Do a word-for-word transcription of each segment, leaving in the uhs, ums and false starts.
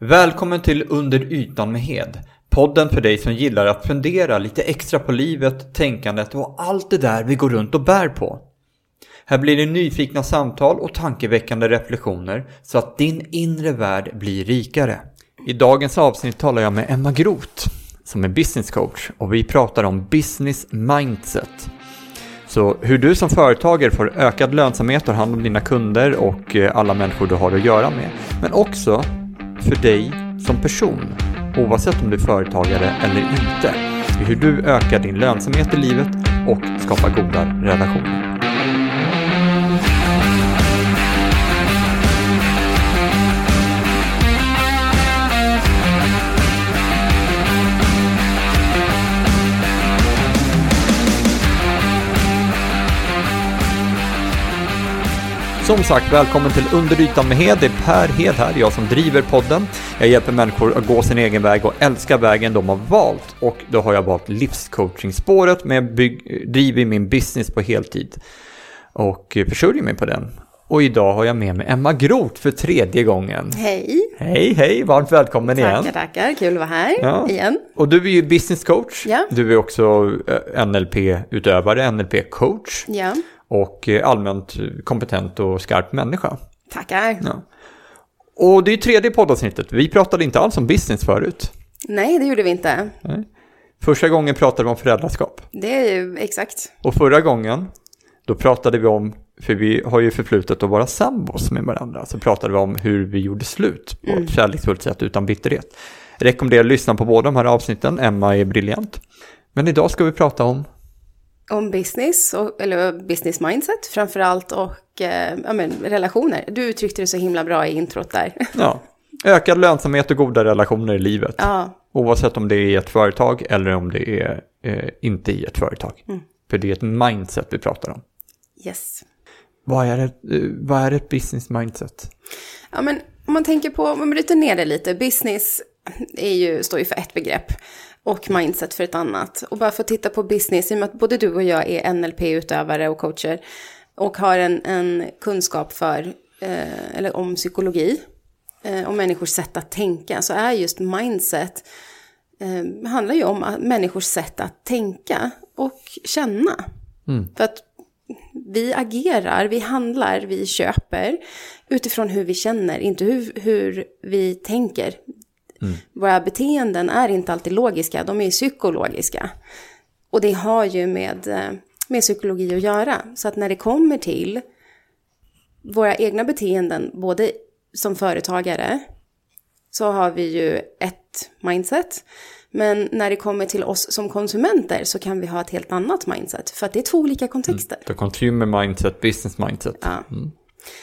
Välkommen till Under ytan med Hed. Podden för dig som gillar att fundera lite extra på livet, tänkandet och allt det där vi går runt och bär på. Här blir det nyfikna samtal och tankeväckande reflektioner så att din inre värld blir rikare. I dagens avsnitt talar jag med Emma Groth som är business coach och vi pratar om business mindset. Så hur du som företagare får ökad lönsamhet och hand om dina kunder och alla människor du har att göra med. Men också för dig som person, oavsett om du är företagare eller inte. Hur du ökar din lönsamhet i livet och skapar goda relationer. Som sagt, välkommen till Under ytan med Hed. Det är Per Hed här, jag som driver podden. Jag hjälper människor att gå sin egen väg och älska vägen de har valt. Och då har jag valt livscoachingspåret, men jag bygg, driver min business på heltid. Och försörjer mig på den. Och idag har jag med mig Emma Groth för tredje gången. Hej! Hej, hej! Varmt välkommen tackar, igen. Tackar, tackar. Kul att vara här ja. igen. Och du är ju business coach. Ja. Du är också N L P-utövare, N L P-coach. Ja. Och allmänt kompetent och skarp människa. Tackar. Ja. Och det är tredje poddavsnittet. Vi pratade inte alls om business förut. Nej, det gjorde vi inte. Nej. Första gången pratade vi om föräldraskap. Det är ju exakt. Och förra gången, då pratade vi om, för vi har ju förflutet att vara sambos med varandra. Så pratade vi om hur vi gjorde slut på mm. ett kärleksfullt sätt utan bitterhet. Jag rekommenderar att lyssna på båda de här avsnitten. Emma är briljant. Men idag ska vi prata om Om business, och, eller business mindset framförallt och eh, ja, men, relationer. Du uttryckte det så himla bra i introt där. Ja, ökad lönsamhet och goda relationer i livet. Ja. Oavsett om det är i ett företag eller om det är eh, inte i ett företag. Mm. För det är ett mindset vi pratar om. Yes. Vad är ett, vad är ett business mindset? Ja, men om man tänker på, om man bryter ner det lite. Business är ju, står ju för ett begrepp. Och mindset för ett annat. Och bara för att titta på business, i och med att både du och jag är N L P-utövare och coacher. Och har en, en kunskap för, eh, eller om psykologi. Eh, om människors sätt att tänka. Så är just mindset, eh, handlar ju om människors sätt att tänka och känna. Mm. För att vi agerar, vi handlar, vi köper. Utifrån hur vi känner, inte hur, hur vi tänker. Mm. Våra beteenden är inte alltid logiska, de är psykologiska. Och det har ju med, med psykologi att göra. Så att när det kommer till våra egna beteenden, både som företagare, så har vi ju ett mindset. Men när det kommer till oss som konsumenter så kan vi ha ett helt annat mindset. För att det är två olika kontexter. Mm. The consumer mindset, business mindset. Ja. Mm.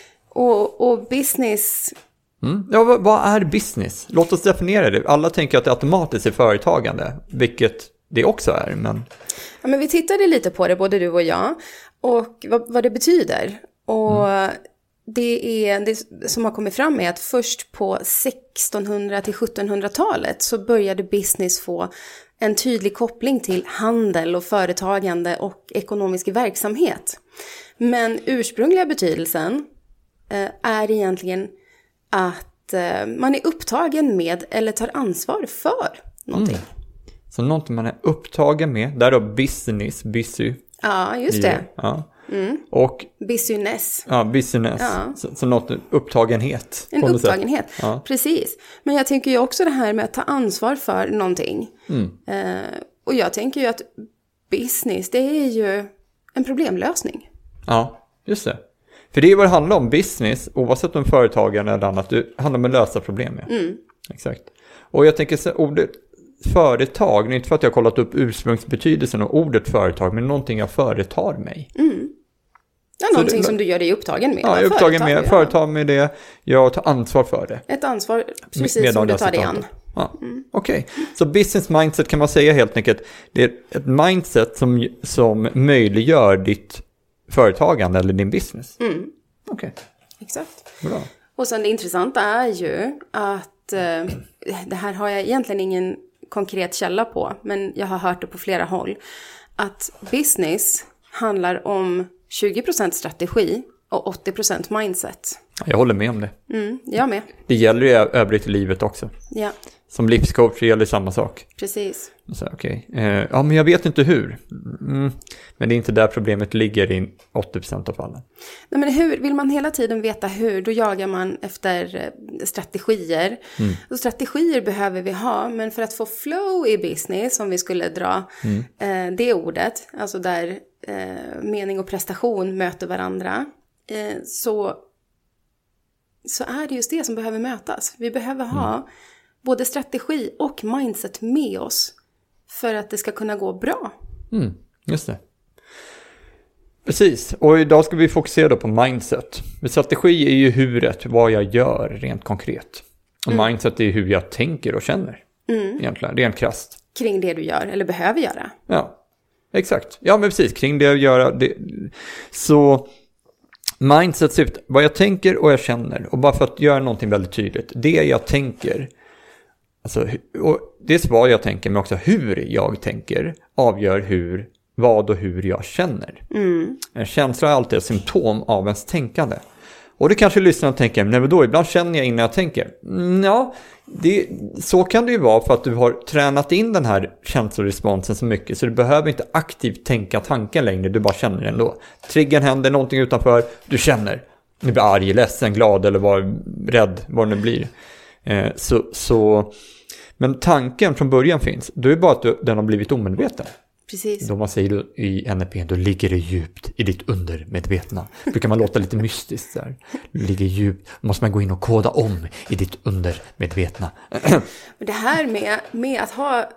Och, och business... Mm. Ja, vad, vad är business? Låt oss definiera det. Alla tänker att det automatiskt är företagande, vilket det också är. Men... Ja, men vi tittade lite på det, både du och jag, och vad, vad det betyder. Och mm. det, är, det som har kommit fram är att först på sextonhundra- till sjuttonhundratalet så började business få en tydlig koppling till handel och företagande och ekonomisk verksamhet. Men ursprungliga betydelsen eh, är egentligen att eh, man är upptagen med eller tar ansvar för någonting. Mm. Så någonting man är upptagen med, där då business, busy. Ja, just det. Ja. Mm. Och business. Ja, business. Ja. Så, så något upptagenhet. En upptagenhet, ja. Precis. Men jag tänker ju också det här med att ta ansvar för någonting. Mm. Eh, och jag tänker ju att business, det är ju en problemlösning. Ja, just det. För det är vad det handlar om, business, oavsett om företagaren eller annat, det handlar om att lösa problem. Ja. Mm. Exakt. Och jag tänker så ordet företag, inte för att jag har kollat upp ursprungsbetydelsen av ordet företag, men någonting jag företar mig. Mm. Ja, någonting det, som du gör dig upptagen med. Ja, jag är upptagen med, företag med det, jag tar ansvar för det. Ett ansvar, precis med, som du tar dig an. Ja. Mm. Okej, okay. Så business mindset kan man säga helt enkelt, det är ett mindset som, som möjliggör ditt företagande eller din business. Mm. Okej. Okay. Exakt. Bra. Och sen det intressanta är ju att eh, det här har jag egentligen ingen konkret källa på, men jag har hört det på flera håll, att business handlar om tjugo procent strategi och åttio procent mindset. Jag håller med om det. Mm, jag med. Det gäller ju övrigt i livet också. Ja. Som livscoach gäller samma sak. Precis. Så, okay. eh, ja, men jag vet inte hur. Mm. Men det är inte där problemet ligger i åttio procent av fallen. Nej, men hur? Vill man hela tiden veta hur, då jagar man efter strategier. Mm. Och strategier behöver vi ha, men för att få flow i business, om vi skulle dra mm. eh, det ordet, alltså där eh, mening och prestation möter varandra, eh, så, så är det just det som behöver mötas. Vi behöver ha mm. både strategi och mindset med oss för att det ska kunna gå bra. Mm, just det. Precis, och idag ska vi fokusera då på mindset. Strategi är ju huret, vad jag gör rent konkret. Och mm. mindset är hur jag tänker och känner. Mm. Egentligen, rent krasst. Kring det du gör eller behöver göra. Ja, exakt. Ja, men precis, kring det jag gör. Det. Så mindset syftar vad jag tänker och jag känner. Och bara för att göra någonting väldigt tydligt. Det jag tänker, alltså, och det är vad jag tänker, men också hur jag tänker avgör hur, vad och hur jag känner. Mm. En känsla är alltid ett symptom av ens tänkande. Och det kanske lyssnarna tänker, nej men då ibland känner jag innan jag tänker. Mm, ja, det, så kan det ju vara för att du har tränat in den här känsloresponsen så mycket så du behöver inte aktivt tänka tanken längre, du bara känner den då. Triggern händer, någonting utanför, du känner. Du blir arg, ledsen, glad eller var rädd, vad det nu blir. Eh, så, så, men tanken från början finns, då är det bara att du, den har blivit omedveten. Precis. Då man säger då, i N L P, då ligger det djupt i ditt undermedvetna. Då kan man låta lite mystiskt där. Det ligger djupt. Då måste man gå in och koda om i ditt undermedvetna. Det här med, med att ha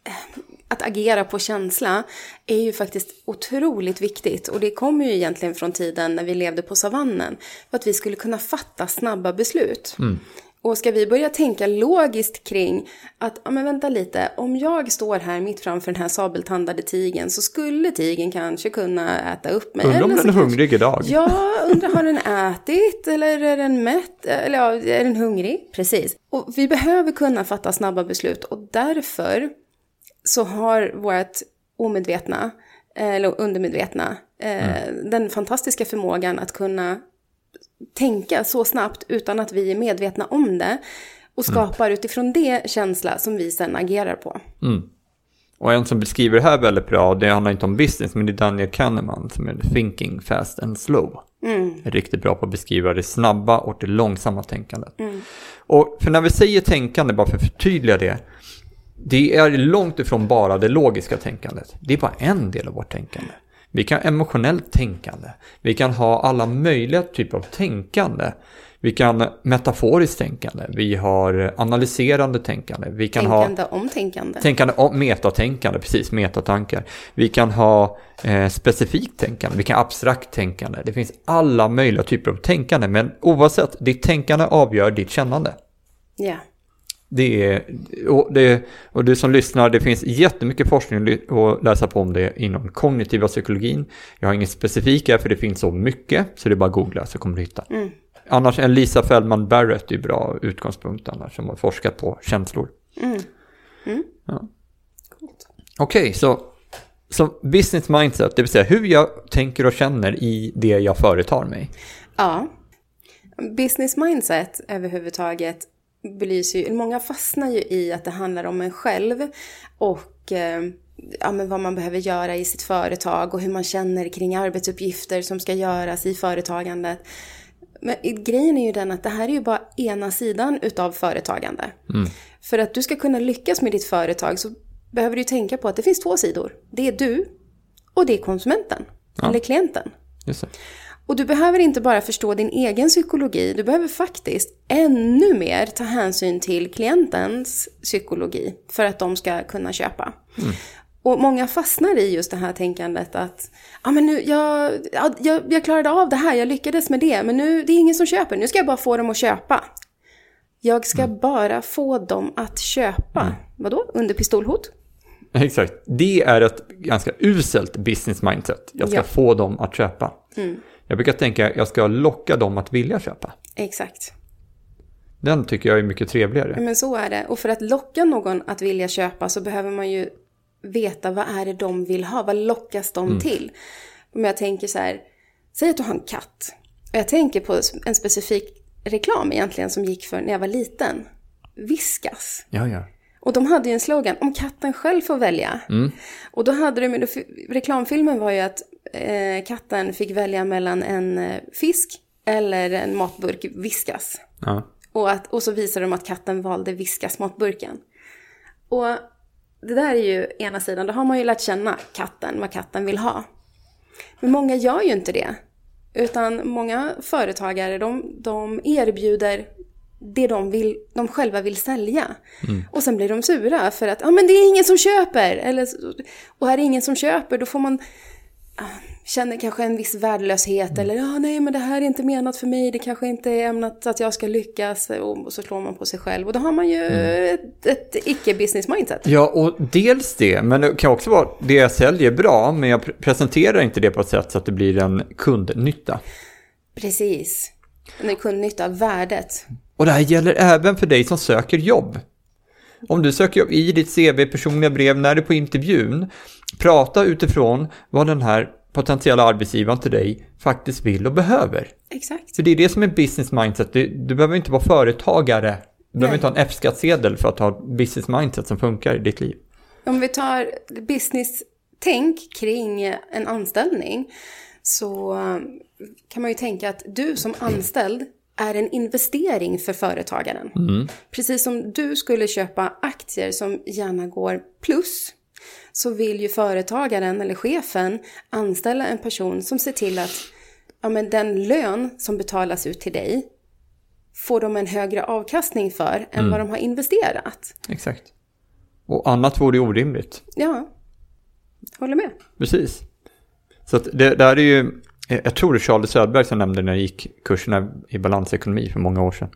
att agera på känsla är ju faktiskt otroligt viktigt. Och det kommer ju egentligen från tiden när vi levde på savannen. För att vi skulle kunna fatta snabba beslut. Mm. Och ska vi börja tänka logiskt kring att, ja men vänta lite, om jag står här mitt framför den här sabeltandade tigen så skulle tigen kanske kunna äta upp mig. Undrar om den är hungrig idag. Ja, undrar har den ätit eller är den mätt? Eller ja, är den hungrig? Precis. Och vi behöver kunna fatta snabba beslut och därför så har vårt omedvetna eller undermedvetna mm. den fantastiska förmågan att kunna tänka så snabbt utan att vi är medvetna om det och skapar mm. utifrån det känsla som vi sen agerar på. Mm. Och en som beskriver det här väldigt bra, det handlar inte om business, men det är Daniel Kahneman som är Thinking Fast and Slow. Mm. Är riktigt bra på att beskriva det snabba och det långsamma tänkandet. Mm. Och för när vi säger tänkande, bara för att förtydliga det, det är långt ifrån bara det logiska tänkandet. Det är bara en del av vårt tänkande. Vi kan emotionellt tänkande. Vi kan ha alla möjliga typer av tänkande. Vi kan metaforiskt tänkande. Vi har analyserande tänkande. Vi kan tänkande ha om tänkande. Tänkande om metatänkande, precis, metatankar. Vi kan ha eh, specifikt tänkande. Vi kan abstrakt tänkande. Det finns alla möjliga typer av tänkande. Men oavsett, ditt tänkande avgör ditt kännande. Ja. Yeah. Det är, och, det, och du som lyssnar, det finns jättemycket forskning att läsa på om det inom kognitiva psykologin. Jag har inget specifika för det finns så mycket, så det är bara att googla så kommer du hitta. Mm. Annars är Lisa Feldman Barrett är bra utgångspunkt annars, som har forskat på känslor. Mm. Mm. Ja. Okej, okay, så, så business mindset, det vill säga hur jag tänker och känner i det jag företar mig. Ja, business mindset överhuvudtaget belyser ju, många fastnar ju i att det handlar om en själv och eh, ja, men vad man behöver göra i sitt företag och hur man känner kring arbetsuppgifter som ska göras i företagandet. Men grejen är ju den att det här är ju bara ena sidan utav företagande. Mm. För att du ska kunna lyckas med ditt företag så behöver du tänka på att det finns två sidor. Det är du och det är konsumenten, ja. Eller klienten. Just det. Och du behöver inte bara förstå din egen psykologi, du behöver faktiskt ännu mer ta hänsyn till klientens psykologi för att de ska kunna köpa. Mm. Och många fastnar i just det här tänkandet att ah, men nu, jag, jag, jag klarade av det här, jag lyckades med det, men nu det är ingen som köper, nu ska jag bara få dem att köpa. Jag ska mm. bara få dem att köpa. Mm. Vadå? Under pistolhot? Exakt. Det är ett ganska uselt business mindset. Jag ska ja. få dem att köpa. Mm. Jag brukar tänka att jag ska locka dem att vilja köpa. Exakt. Den tycker jag är mycket trevligare. Men så är det. Och för att locka någon att vilja köpa så behöver man ju veta vad är det de vill ha. Vad lockas de mm. till? Om jag tänker så här, säg att du har en katt. jag tänker på en specifik reklam egentligen som gick för när jag var liten. Whiskas. Ja, ja. Och de hade ju en slogan, om katten själv får välja. Mm. Och då hade de, reklamfilmen var ju att eh, katten fick välja mellan en eh, fisk eller en matburk Whiskas. Ja. Och, att, och så visade de att katten valde Whiskas matburken. Och det där är ju ena sidan, då har man ju lärt känna katten, vad katten vill ha. Men många gör ju inte det. Utan många företagare, de, de erbjuder det de, vill, de själva vill sälja. Mm. Och sen blir de sura för att, ja men det är ingen som köper. Eller, och här är ingen som köper, då får man ja, känner kanske en viss värdelöshet. Mm. Eller, ja nej men det här är inte menat för mig, det kanske inte är ämnat att jag ska lyckas. Och, och så slår man på sig själv. Och då har man ju mm. ett, ett icke-business mindset. Ja, och dels det, men det kan också vara det jag säljer bra, men jag presenterar inte det på ett sätt så att det blir en kundnytta. Precis. En kundnytta, värdet. Och det här gäller även för dig som söker jobb. Om du söker jobb i ditt C V, personliga brev, när du är på intervjun, prata utifrån vad den här potentiella arbetsgivaren till dig faktiskt vill och behöver. Exakt. För det är det som är business mindset. Du, du behöver inte vara företagare. Du behöver inte ha en F-skattsedel för att ha business mindset som funkar i ditt liv. Om vi tar business-tänk kring en anställning så kan man ju tänka att du som anställd är en investering för företagaren. Mm. Precis som du skulle köpa aktier som gärna går plus, så vill ju företagaren eller chefen anställa en person som ser till att ja, men den lön som betalas ut till dig får de en högre avkastning för än mm. vad de har investerat. Exakt. Och annat vore orimligt. Ja, håller med. Precis. Så att det där är ju, jag tror det är Charlie Söderberg som nämnde när jag gick kurserna i balansekonomi för många år sedan.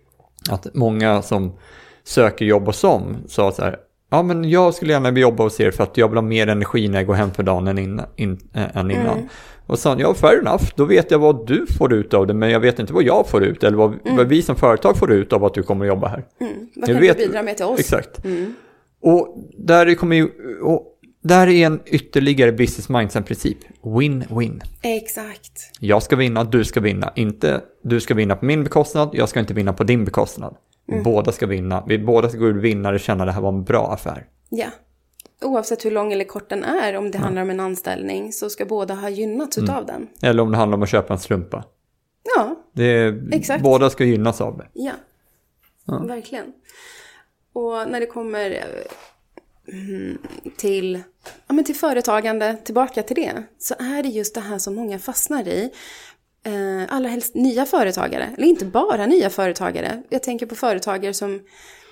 Att många som söker jobb hos som sa så här, ja men jag skulle gärna vilja jobba hos er för att jag vill ha mer energi när jag går hem för dagen än innan. In, äh, än innan. Mm. Och sa ja fair enough, då vet jag vad du får ut av det, men jag vet inte vad jag får ut eller vad, mm. vad vi som företag får ut av att du kommer att jobba här. Mm. Vad kan vet, du bidra med till oss? Exakt. Mm. Och där kommer ju... Och, där är en ytterligare business mindset-princip. Win-win. Exakt. Jag ska vinna, du ska vinna. Inte du ska vinna på min bekostnad, jag ska inte vinna på din bekostnad. Mm. Båda ska vinna. Vi båda ska gå ut vinnare och känna att det här var en bra affär. Ja. Oavsett hur lång eller kort den är, om det ja. handlar om en anställning, så ska båda ha gynnats mm. utav den. Eller om det handlar om att köpa en slumpa. Ja, det är, exakt. Båda ska gynnas av det. Ja, ja. Verkligen. Och när det kommer... Till, ja, men till företagande, tillbaka till det, så är det just det här som många fastnar i. Eh, allra helst nya företagare, eller inte bara nya företagare. Jag tänker på företagare som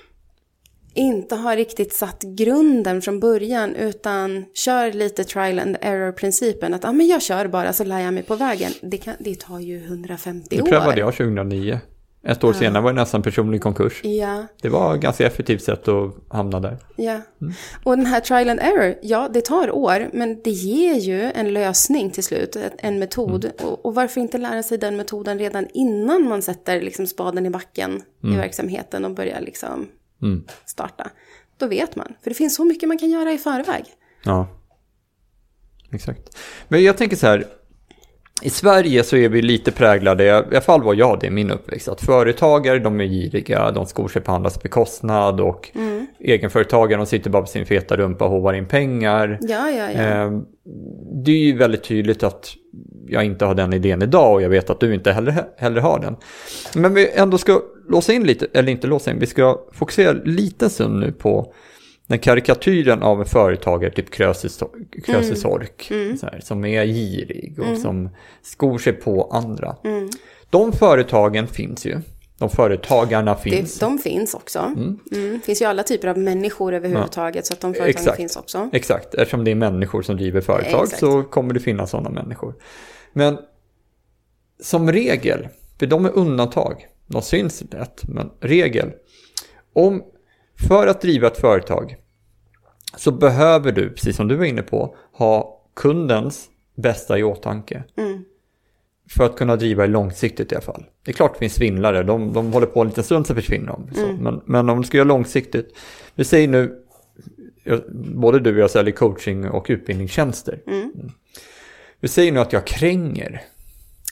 inte har riktigt satt grunden från början, utan kör lite trial and error-principen. Att ah, men jag kör bara så lär jag mig på vägen. Det, kan, det tar ju hundrafemtio år. Det prövade jag tjugohundranio. Ett år ja. senare var det nästan personlig konkurs. Ja. Det var ett ganska effektivt sätt att hamna där. Ja. Mm. Och den här trial and error, ja det tar år, men det ger ju en lösning till slut, en metod. Mm. Och, och varför inte lära sig den metoden redan innan man sätter liksom spaden i backen mm. i verksamheten och börjar liksom mm. starta. Då vet man, för det finns så mycket man kan göra i förväg. Ja, exakt. Men jag tänker så här, i Sverige så är vi lite präglade, i alla fall var jag det i min uppväxt, att företagare, de är giriga, de skor sig på andras bekostnad och mm. egenföretagare, de sitter bara på sin feta rumpa och hovar in pengar. Ja, ja, ja. Eh, det är ju väldigt tydligt att jag inte har den idén idag och jag vet att du inte heller, heller har den. Men vi ändå ska låsa in lite, eller inte låsa in, vi ska fokusera lite stund nu på den karikatyren av en företagare, typ Krösus-Sork, mm. mm. som är girig och mm. som skor sig på andra. Mm. De företagen finns ju. De företagarna finns. Det, de finns också. Mm. Mm. Det finns ju alla typer av människor överhuvudtaget, ja. Så att de företagen Exakt. finns också. Exakt, eftersom det är människor som driver företag Exakt. så kommer det finnas sådana människor. Men som regel, för de är undantag, de syns lätt, men regel, om för att driva ett företag så behöver du, precis som du var inne på, ha kundens bästa i åtanke. Mm. För att kunna driva det långsiktigt i alla fall. Det är klart det finns svindlare, de, de håller på en liten stund så försvinner de. Så. Mm. Men, men om du ska göra långsiktigt, vi säger nu, både du och jag säljer coaching och utbildningstjänster. Mm. Mm. Vi säger nu att jag kränger. Oh.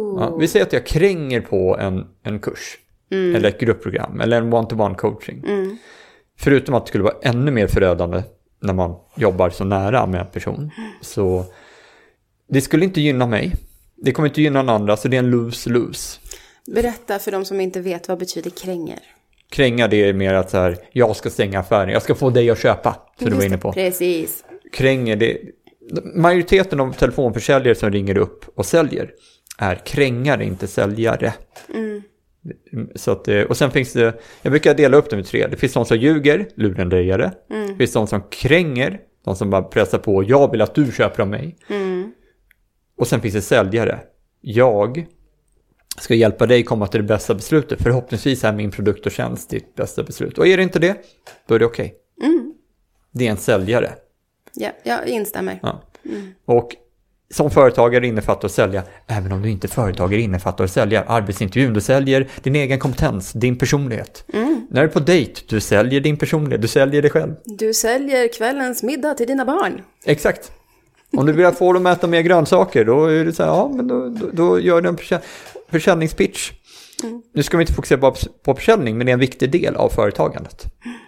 Oh. Ja, vi säger att jag kränger på en, en kurs. Mm. Eller ett gruppprogram. Eller en one-to-one coaching. Mm. Förutom att det skulle vara ännu mer förödande när man jobbar så nära med en person. Mm. Så det skulle inte gynna mig. Det kommer inte gynna någon andra. Så det är en lose-lose. Berätta för de som inte vet vad betyder kränger. Kränga, det är mer att så här, jag ska stänga affären. Jag ska få dig att köpa. Så du var inne på. Precis. Kränger, det, majoriteten av telefonförsäljare som ringer upp och säljer är krängare, inte säljare. Mm. Så att, och sen finns det, jag brukar dela upp dem i tre. Det finns de som ljuger, lurendrejare. Mm. Det finns de som kränger, de som bara pressar på, jag vill att du köper av mig. Mm. Och sen finns det säljare. Jag ska hjälpa dig komma till det bästa beslutet. Förhoppningsvis är min produkt och tjänst ditt bästa beslut. Och är det inte det, då är det okej. Okay. Mm. Det är en säljare. Ja, jag instämmer. Ja. Mm. Och som företagare innefattar att sälja, även om du inte företagare innefattar att sälja arbetsintervjun, du säljer din egen kompetens, din personlighet. Mm. När du är på dejt, du säljer din personlighet, du säljer dig själv. Du säljer kvällens middag till dina barn. Exakt. Om du vill få dem att äta mer grönsaker, då är det så här, ja, men då, då, då gör du en försä- försäljningspitch. Mm. Nu ska vi inte fokusera på, på försäljning, men det är en viktig del av företagandet.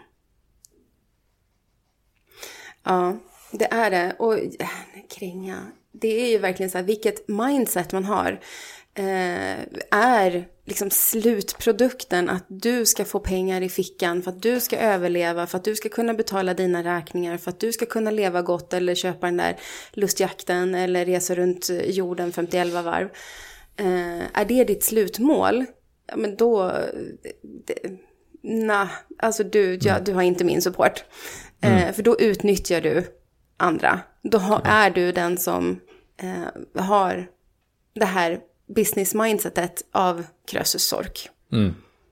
Ja, det är det. Och kränga, det är ju verkligen så här, vilket mindset man har eh, är liksom slutprodukten att du ska få pengar i fickan för att du ska överleva, för att du ska kunna betala dina räkningar, för att du ska kunna leva gott eller köpa den där lustjakten eller resa runt jorden femtioelva varv. Eh, är det ditt slutmål? Ja, men då det, na, alltså du, ja, du har inte min support. Eh, mm. För då utnyttjar du andra. Då har, är du den som eh, har det här business mindsetet av Krösus Sork. Mm.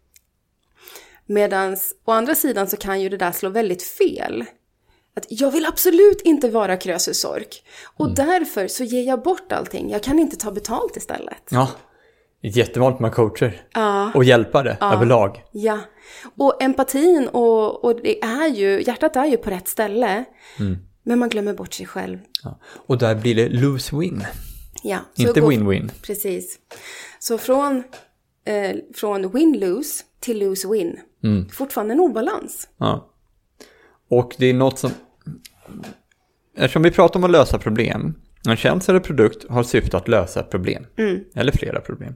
Medans å andra sidan så kan ju det där slå väldigt fel. Att jag vill absolut inte vara Krösus Sork. Och mm. därför så ger jag bort allting. Jag kan inte ta betalt istället. Ja, det är jättevanligt med coacher. Ja. Och hjälpare ja. Överlag. Ja, och empatin och, och det är ju, hjärtat är ju på rätt ställe. Mm. Men man glömmer bort sig själv. Ja. Och där blir det lose-win. Ja, inte går, win-win. Precis. Så från, eh, från win-lose till lose-win. Mm. Fortfarande en obalans. Ja. Och det är något som... Eftersom vi pratar om att lösa problem. En tjänst eller produkt har syfte att lösa ett problem. Mm. Eller flera problem.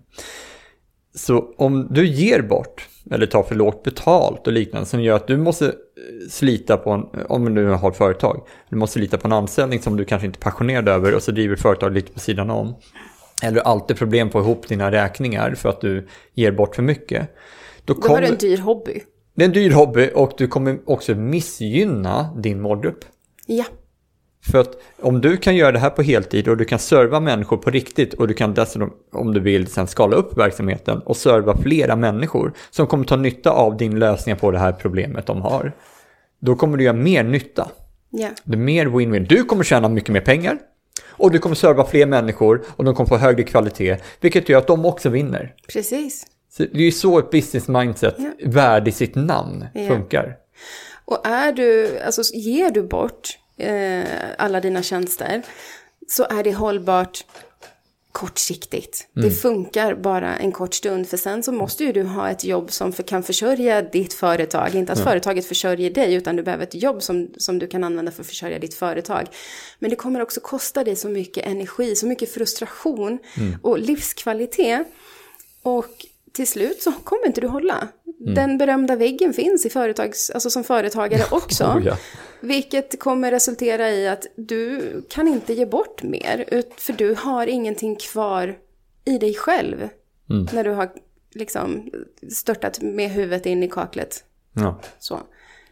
Så om du ger bort eller tar för lågt betalt och liknande som gör att du måste slita på en, om du har ett företag, du måste slita på en anställning som du kanske inte är passionerad över och så driver företag lite på sidan om. Eller alltid problem på att få ihop dina räkningar för att du ger bort för mycket. Då, Då kommer, var det en dyr hobby. Det är en dyr hobby och du kommer också missgynna din målgrupp. Ja. För att om du kan göra det här på heltid och du kan serva människor på riktigt och du kan dessutom, om du vill, sen skala upp verksamheten och serva flera människor som kommer ta nytta av din lösning på det här problemet de har. Då kommer du göra mer nytta. Yeah. Det är mer win-win. Du kommer tjäna mycket mer pengar och du kommer serva fler människor och de kommer få högre kvalitet, vilket gör att de också vinner. Precis. Så det är ju så ett business mindset yeah. värd i sitt namn yeah. funkar. Och är du, alltså ger du bort alla dina tjänster så är det hållbart kortsiktigt. Mm. Det funkar bara en kort stund, för sen så måste ju du ha ett jobb som för, kan försörja ditt företag. Inte att mm. företaget försörjer dig, utan du behöver ett jobb som, som du kan använda för att försörja ditt företag. Men det kommer också kosta dig så mycket energi, så mycket frustration mm. och livskvalitet. Och till slut så kommer inte du hålla. Mm. Den berömda väggen finns i företags, alltså som företagare också. Oh, ja. Vilket kommer resultera i att du kan inte ge bort mer. För du har ingenting kvar i dig själv. Mm. När du har liksom störtat med huvudet in i kaklet. Ja. Så.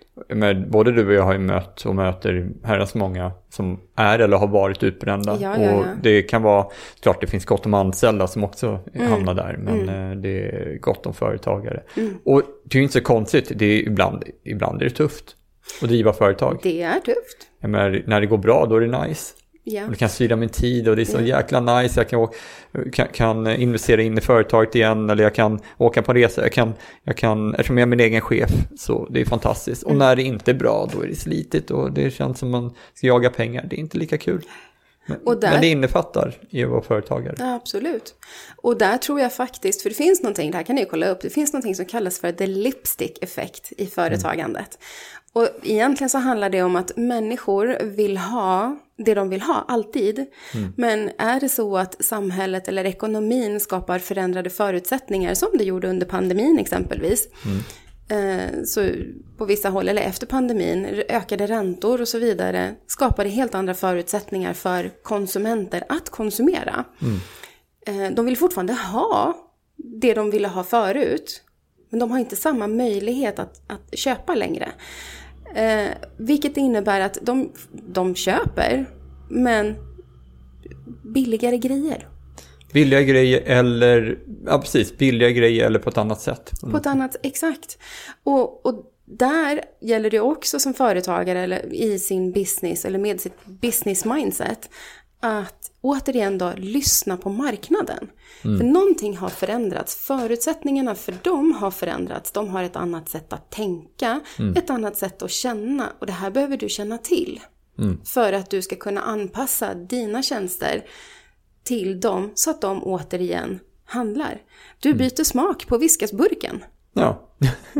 Men både du och jag har ju mött och möter herrans många som är eller har varit utbrända. Ja, ja, ja. Och det kan vara, klart det finns gott om anställda som också mm. hamnar där. Men mm. det är gott om företagare. Mm. Och det är ju inte så konstigt. Det är ibland, ibland är det tufft att driva företag. Det är tufft. Men när det går bra, då är det nice. Ja. Och du kan styra min tid och det är så ja. jäkla nice. Jag kan, kan, kan investera in i företaget igen, eller jag kan åka på resa. Jag kan, jag kan, eftersom jag är min egen chef, så det är fantastiskt. Och mm. när det inte är bra, då är det slitigt och det känns som man ska jaga pengar. Det är inte lika kul. Men, och där, men det innefattar ju vår företagare. Ja, absolut. Och där tror jag faktiskt, för det finns någonting, det här kan ni ju kolla upp, det finns någonting som kallas för the lipstick effekt i företagandet. Mm. Och egentligen så handlar det om att människor vill ha det de vill ha, alltid. Mm. Men är det så att samhället eller ekonomin skapar förändrade förutsättningar, som det gjorde under pandemin exempelvis, mm. Så på vissa håll, eller efter pandemin, ökade räntor och så vidare, skapade helt andra förutsättningar för konsumenter att konsumera. Mm. De vill fortfarande ha det de ville ha förut, men de har inte samma möjlighet att, att köpa längre. Eh, vilket innebär att de, de köper, men billigare grejer. Billiga grejer eller, ja precis, billiga grejer eller på ett annat sätt. På ett annat, exakt. Och, och där gäller det också som företagare eller i sin business eller med sitt business mindset att återigen då lyssna på marknaden. Mm. För någonting har förändrats. Förutsättningarna för dem har förändrats. De har ett annat sätt att tänka, mm. ett annat sätt att känna. Och det här behöver du känna till. Mm. För att du ska kunna anpassa dina tjänster till dem så att de återigen handlar. Du byter mm. smak på viskasburken. Ja,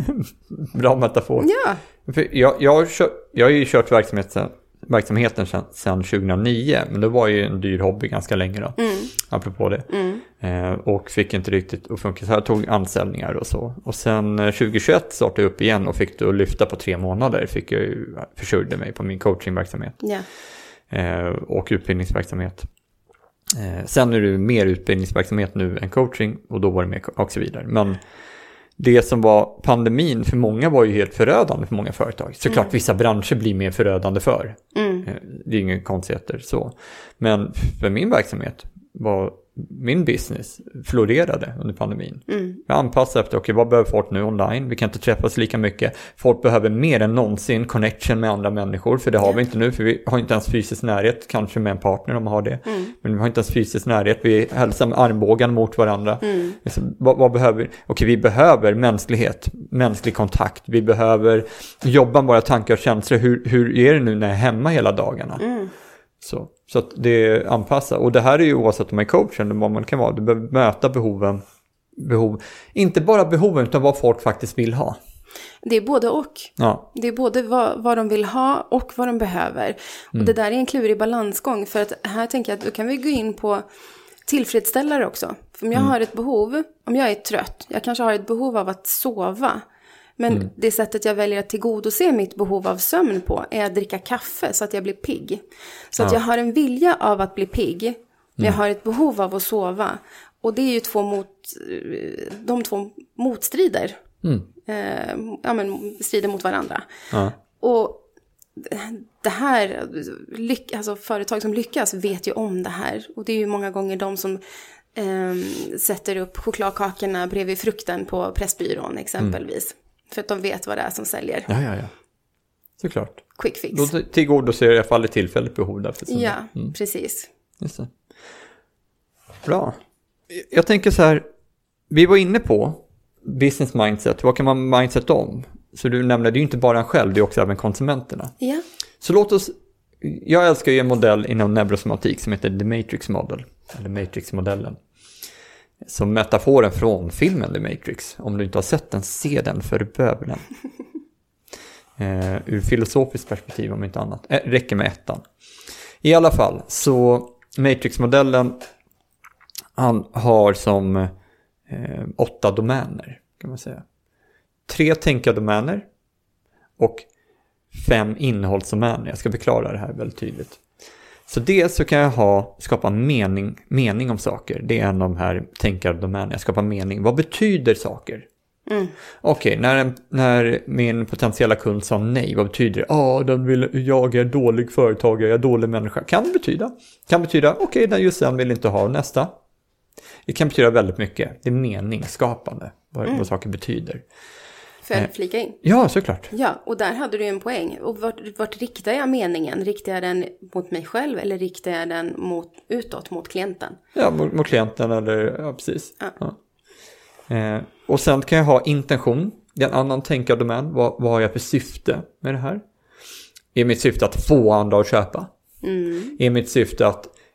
bra metafor. Ja. För jag, jag, har kört, jag har ju kört verksamheten, verksamheten sedan, sedan tjugohundranio, men det var ju en dyr hobby ganska länge då, mm. apropå det. Mm. Eh, och fick inte riktigt att funka, så jag tog anställningar och så. Och sen tjugohundratjugoett startade jag upp igen och fick då lyfta på tre månader, fick jag ju, försörjde mig på min coachingverksamhet. Ja. Eh, och utbildningsverksamhet. Eh, sen är det mer utbildningsverksamhet nu än coaching, och då var det mer och så vidare. Men det som var pandemin för många var ju helt förödande för många företag. Såklart mm. vissa branscher blir mer förödande för. Mm. Det är ingen konstigheter så. Men för min verksamhet var min business florerade under pandemin. Mm. Jag anpassade efter, okej, vad behöver folk nu online? Vi kan inte träffas lika mycket. Folk behöver mer än någonsin connection med andra människor. För det har vi inte nu, för vi har inte ens fysisk närhet. Kanske med en partner om man har det. Mm. Men vi har inte ens fysisk närhet. Vi hälsar med armbågen mot varandra. Mm. Så, vad, vad behöver vi? Okej, vi behöver mänsklighet. Mänsklig kontakt. Vi behöver jobba med våra tankar och känslor. Hur, hur är det nu när jag är hemma hela dagarna? Mm. Så, så att det anpassar. Och det här är ju oavsett om man är coach eller vad man kan vara. Du behöver möta behoven. Behov. Inte bara behoven utan vad folk faktiskt vill ha. Det är både och. Ja. Det är både vad, vad de vill ha och vad de behöver. Och mm. det där är en klurig balansgång. För att här tänker jag att då kan vi gå in på tillfredsställare också. För om jag mm. har ett behov, om jag är trött. Jag kanske har ett behov av att sova. Men mm. det sättet jag väljer att tillgodose mitt behov av sömn på är att dricka kaffe så att jag blir pigg. Så ja. att jag har en vilja av att bli pigg. Men mm. jag har ett behov av att sova. Och det är ju två mot, de två motstrider. Mm. Eh, ja, men strider mot varandra. Ja. Och det här, lyck, alltså företag som lyckas vet ju om det här. Och det är ju många gånger de som eh, sätter upp chokladkakorna bredvid frukten på Pressbyrån exempelvis. Mm. För att de vet vad det är som säljer. Ja, ja, ja. Såklart. Quick fix. Då tillgodoser i alla fall ett tillfälligt behov därför. Ja, mm. precis. Just det. Bra. Jag tänker så här. Vi var inne på business mindset. Vad kan man mindset om? Så du nämnde, det är ju inte bara en själv, det är också även konsumenterna. Ja. Så låt oss, jag älskar ju en modell inom neurosomatik som heter The Matrix Model. Eller Matrix-modellen. Som metaforen från filmen The Matrix. Om du inte har sett den, se den för bövelen. eh, ur filosofiskt perspektiv om inte annat. Eh, räcker med ettan. I alla fall, så Matrix-modellen han har som eh, åtta domäner kan man säga. Tre tänkardomäner och fem innehållsdomäner. Jag ska förklara det här väldigt tydligt. Så dels så kan jag ha, skapa mening, mening om saker. Det är en av de här tänkardomänerna. Jag skapar mening. Vad betyder saker? Mm. Okej, okay, när, när min potentiella kund sa nej, vad betyder det? Ja, den vill, jag är dålig företagare, jag är dålig människa. Kan det betyda? Kan betyda, okej, okay, just den vill inte ha nästa. Det kan betyda väldigt mycket. Det är meningsskapande, vad, mm. vad saker betyder. Får jag flika in? Ja, såklart. Ja, och där hade du en poäng. Och vart, vart riktar jag meningen? Riktar jag den mot mig själv eller riktar jag den mot, utåt mot klienten? Ja, mot, mot klienten eller, ja precis. Ja. Ja. Eh, och sen kan jag ha intention. Det är en annan tänkardomän. Vad, vad har jag för syfte med det här? Är mitt syfte att få andra att köpa? Mm. Är mitt syfte att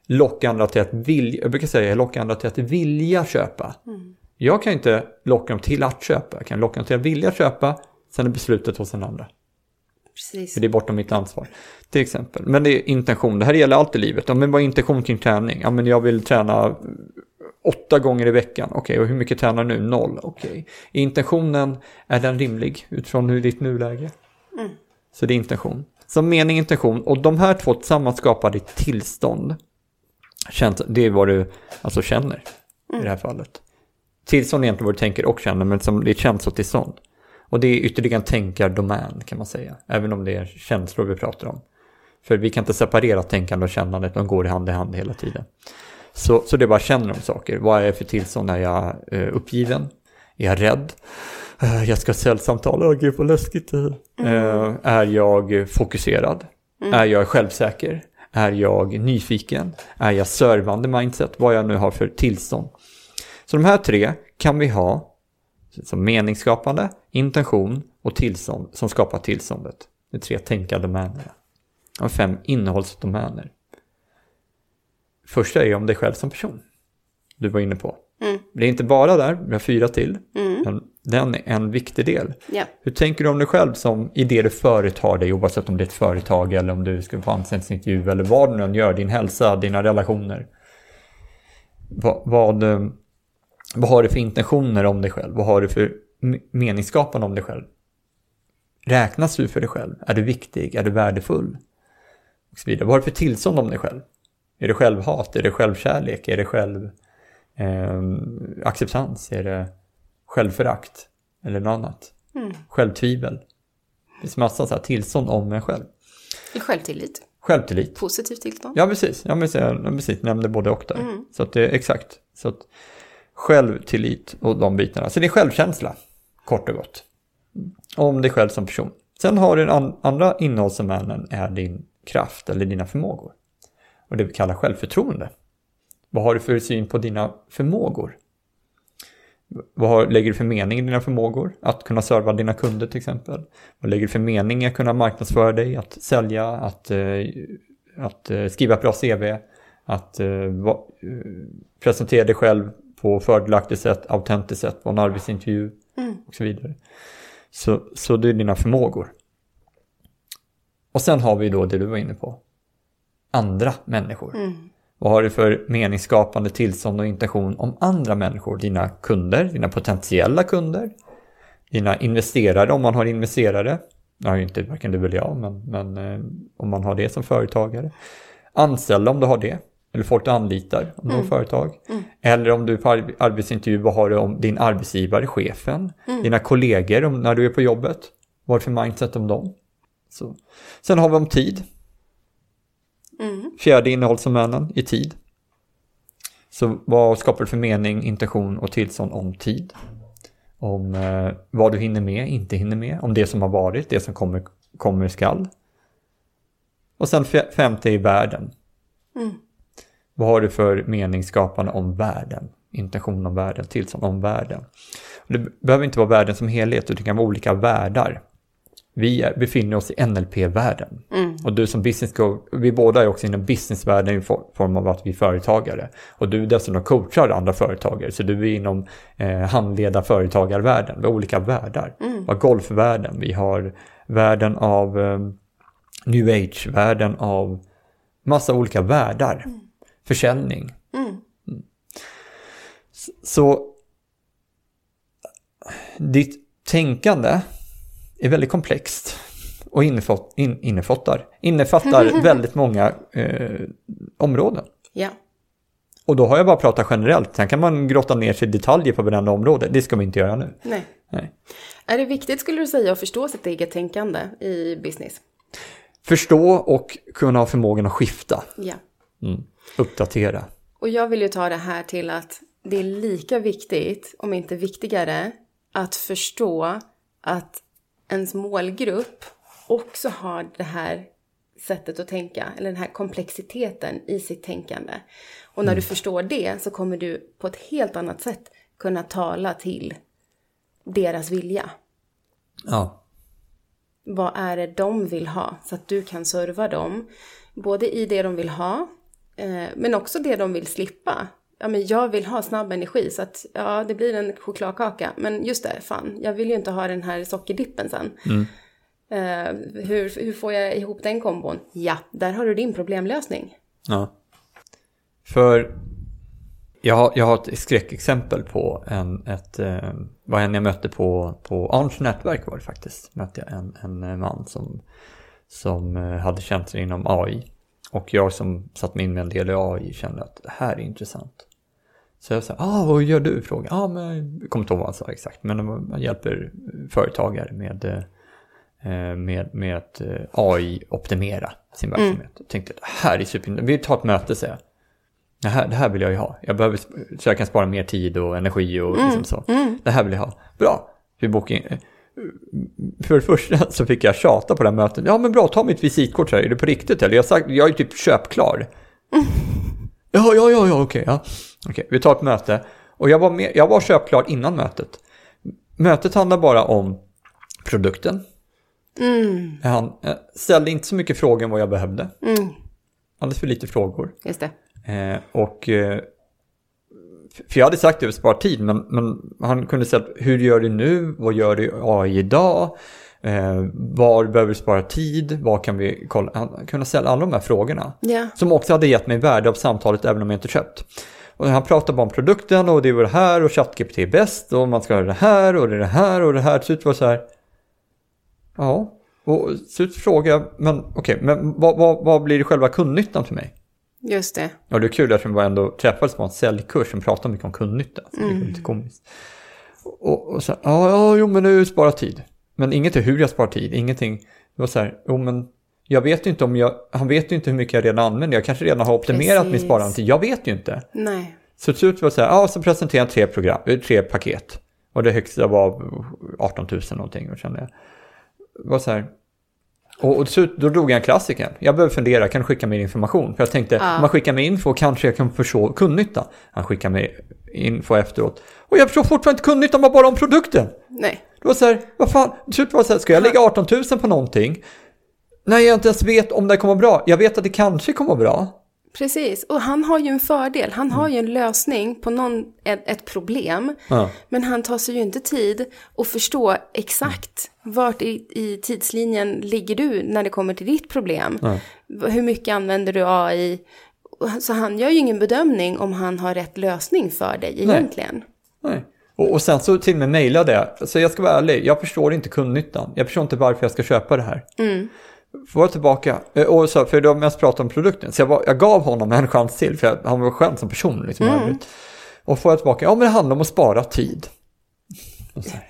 locka andra till att vilja, jag brukar säga locka andra till att vilja köpa. Mm. Jag kan inte locka dem till att köpa. Jag kan locka dem till att vilja köpa. Sen är beslutet hos den andra. Precis. För det är bortom mitt ansvar. Till exempel. Men det är intention. Det här gäller allt i livet. Ja, men vad är intention kring träning? Ja, men jag vill träna åtta gånger i veckan. Okej, okay, och hur mycket tränar nu? Noll. Okej. Okay. Intentionen, är den rimlig utifrån hur ditt nuläge? Mm. Så det är intention. Så mening, intention. Och de här två tillsammans skapar ditt tillstånd. Det är vad du alltså känner mm. i det här fallet. Tillstånd är egentligen vad du tänker och känner, men som det är känslotillstånd. Och det är ytterligare en tänkardomän kan man säga. Även om det är känslor vi pratar om. För vi kan inte separera tänkande och kännande. De går i hand i hand hela tiden. Så, så det är bara känner om saker. Vad är det för tillstånd? Är jag eh, uppgiven? Är jag rädd? Uh, jag ska ha säljsamtal. Åh gud vad läskigt. Mm. Uh, är jag fokuserad? Mm. Är jag självsäker? Är jag nyfiken? Är jag servande mindset? Vad jag nu har för tillstånd. Så de här tre kan vi ha som meningsskapande, intention och tillstånd som skapar tillståndet. Det är tre tänkardomäner. Och fem innehållsdomäner. Första är om dig själv som person. Du var inne på. Mm. Det är inte bara där, vi har fyra till. Mm. Men den är en viktig del. Yeah. Hur tänker du om dig själv som i det du företar dig, oavsett om det är ett företag eller om du ska få anställningsintervju eller vad du än gör, din hälsa, dina relationer. Vad, vad, vad har du för intentioner om dig själv? Vad har du för meningsskapande om dig själv? Räknas du för dig själv? Är du viktig? Är du värdefull? Och så vidare. Vad har du för tillstånd om dig själv? Är det självhat? Är det självkärlek? Är det själv eh, acceptans? Är det självförakt? Eller något annat? Mm. Självtvivel? Det finns massa så här tillstånd om mig själv. Självtillit. Självtillit. Positivt tillstånd. Ja, precis. Jag, jag precis, nämnde både och där. Mm. Så att det är exakt. Så att självtillit och de bitarna. Så det är självkänsla, kort och gott. Om dig själv som person. Sen har du den andra innehållsdomänen är din kraft eller dina förmågor. Och det vi kallar självförtroende. Vad har du för syn på dina förmågor? Vad har, lägger du för mening i dina förmågor? Att kunna serva dina kunder till exempel. Vad lägger du för mening i att kunna marknadsföra dig? Att sälja, att, uh, att uh, skriva ett bra C V. Att uh, va, uh, presentera dig själv på fördelaktigt sätt, autentiskt sätt på en arbetsintervju mm. och så vidare. Så, så det är dina förmågor. Och sen har vi då det du var inne på. Andra människor. Mm. Vad har du för meningsskapande tillstånd och intention om andra människor? Dina kunder, dina potentiella kunder, dina investerare om man har investerare. Ja, inte varken du eller jag, men, men eh, om man har det som företagare. Anställda om du har det. Eller folk du anlitar om du har mm. företag. Mm. Eller om du är på ar- arbetsintervju, vad har du om din arbetsgivare, chefen, mm. dina kollegor om, när du är på jobbet. Vad är för mindset om dem? Så. Sen har vi om tid. Mm. Fjärde innehållsdomänen i tid. Så vad skapar du för mening, intention och tillstånd om tid? Om eh, vad du hinner med, inte hinner med. Om det som har varit, det som kommer, kommer skall. Och sen f- femte är världen. Mm. Vad har du för meningsskapande om världen? Intention om världen, tillstånd om världen. Och det behöver inte vara världen som helhet, utan det kan vara olika världar. Vi är, befinner oss i N L P-världen. Mm. Och du som business coach, vi båda är också inom businessvärlden i form av att vi är företagare. Och du dessutom coachar andra företagare. Så du är inom eh, handleda företagarvärlden. Vi har olika världar. Mm. Vi har golfvärlden, vi har världen av eh, New Age, världen av massa olika världar. Mm. Försäljning. Mm. Mm. Så, så ditt tänkande är väldigt komplext och innefot, in, innefattar, innefattar väldigt många eh, områden. Ja. Och då har jag bara pratat generellt. Sen kan man grotta ner sig i detaljer på varenda område. Det ska vi inte göra nu. Nej. Nej. Är det viktigt, skulle du säga, att förstå sitt eget tänkande i business? Förstå och kunna ha förmågan att skifta. Ja. Mm. Uppdatera. Och jag vill ju ta det här till att det är lika viktigt, om inte viktigare, att förstå att ens målgrupp också har det här sättet att tänka, eller den här komplexiteten i sitt tänkande. Och när mm. du förstår det så kommer du på ett helt annat sätt kunna tala till deras vilja. Ja. Vad är det de vill ha? Så att du kan serva dem både i det de vill ha Eh, men också det de vill slippa. Ja, men jag vill ha snabb energi så att ja, det blir en chokladkaka. Men just det, fan, jag vill ju inte ha den här sockerdippen sen. Mm. Eh, hur, hur får jag ihop den kombon? Ja, där har du din problemlösning. Ja. För jag har, jag har ett skräckexempel på en, ett, eh, vad en jag mötte på, på Arns nätverk var det faktiskt. Mötte jag en, en man som, som hade tjänster inom A I. Och jag som satt mig in med en del i A I kände att det här är intressant. Så jag sa, ah, vad gör du? Fråga. Ah, men, jag kommer inte ihåg vad han sa exakt. Men man hjälper företagare med, med, med att A I-optimera sin verksamhet. Mm. Jag tänkte, det här är superintressant. Vi tar ett möte, säger jag. Det här, det här vill jag ju ha. Jag behöver, så jag kan spara mer tid och energi och mm. liksom så. Mm. Det här vill jag ha. Bra. Vi bokar in. För det första så fick jag tjata på det här mötet. Ja, men bra, ta mitt visitkort här. Är det på riktigt? Eller jag, sagt, jag är typ köpklar. Mm. Ja, ja, ja, ja, okej. Ja. Okej, vi tar ett möte. Och jag var, med, jag var köpklar innan mötet. Mötet handlar bara om produkten. Mm. Han ställde inte så mycket frågor om vad jag behövde. Mm. Alldeles för lite frågor. Just det. Eh, och eh, för jag hade sagt att jag vill spara tid, men, men han kunde säga, hur gör du nu? Vad gör du A I idag? Eh, var behöver du spara tid? Vad kan vi kolla? Han kunde ställa alla de här frågorna. Yeah. Som också hade gett mig värde av samtalet även om jag inte köpt. Och han pratade bara om produkten och det var det här och ChatGPT är bäst och man ska göra det här och det, det här och det här. Så det var så här, ja. Och så frågade men okej, okay, men vad, vad, vad blir det själva kundnyttan för mig? Just det. Ja, det är kul att vi var ändå träffades på en säljkurs som pratade mycket om kundnytta. Så mm. det är lite komiskt. Och, och så ja, ja, jo men nu sparar tid. Men inget är hur jag sparar tid, ingenting. Det var så här, jo men jag vet ju inte om jag, han vet ju inte hur mycket jag redan använder. Jag kanske redan har optimerat min sparande tid. Jag vet ju inte. Nej. Så till slut var det så här, ja så presenterade jag tre program, tre paket. Och det högsta var arton tusen någonting, och kände jag. Det var så här. Och, och så, då drog jag en klassiker. Jag behöver fundera, kan du skicka mig information? För jag tänkte, ja. Om man skickar mig info kanske jag kan förstå kundnytta. Han skickar mig info efteråt. Och jag förstår fortfarande inte kundnyttan, var bara om produkten. Nej. Det var så här, vad fan? Till slut var det så här, ska jag lägga arton tusen på någonting? När jag inte ens vet om det kommer bra. Jag vet att det kanske kommer bra. Precis, och han har ju en fördel. Han har ju en lösning på någon, ett, ett problem. Ja. Men han tar sig ju inte tid att förstå exakt vart i, i tidslinjen ligger du när det kommer till ditt problem. Ja. Hur mycket använder du A I? Så han gör ju ingen bedömning om han har rätt lösning för dig egentligen. Nej. Nej. Och, och sen så till och med mejlade jag. Så jag ska vara ärlig, jag förstår inte kundnyttan. Jag förstår inte varför jag ska köpa det här. Mm. Får jag tillbaka, och så, för de mest pratar om produkten. Så jag, var, jag gav honom en chans till, för jag, han var skön som person. Liksom, mm. Och får jag tillbaka, ja men det handlar om att spara tid. Och så,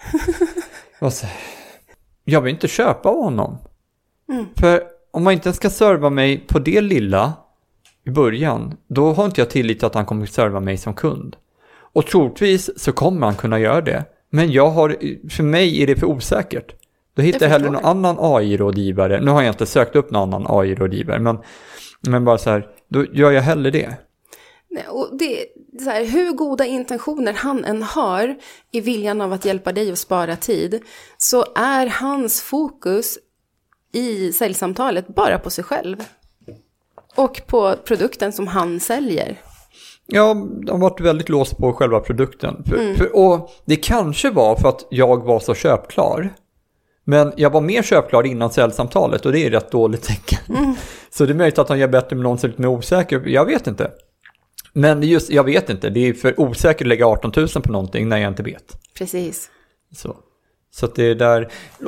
och så, jag vill inte köpa av honom. Mm. För om man inte ska serva mig på det lilla i början, då har inte jag tillit att han kommer att serva mig som kund. Och troligtvis så kommer han kunna göra det. Men jag har, för mig är det för osäkert. Då hittar jag, jag hellre någon annan A I-rådgivare. Nu har jag inte sökt upp någon annan A I-rådgivare. Men, men bara så här, då gör jag hellre det. Nej, och det så här, hur goda intentioner han än har i viljan av att hjälpa dig att spara tid, så är hans fokus i säljsamtalet bara på sig själv. Och på produkten som han säljer. Ja, de har varit väldigt låst på själva produkten. För, mm. för, och det kanske var för att jag var så köpklar. Men jag var mer köpklar innan säljsamtalet, och det är rätt dåligt tecken. Mm. Så det är möjligt att han gör bättre med någon som är lite mer osäker. Jag vet inte. Men just, jag vet inte. Det är för osäkert att lägga arton tusen på någonting när jag inte vet. Precis. Så, så att det är där.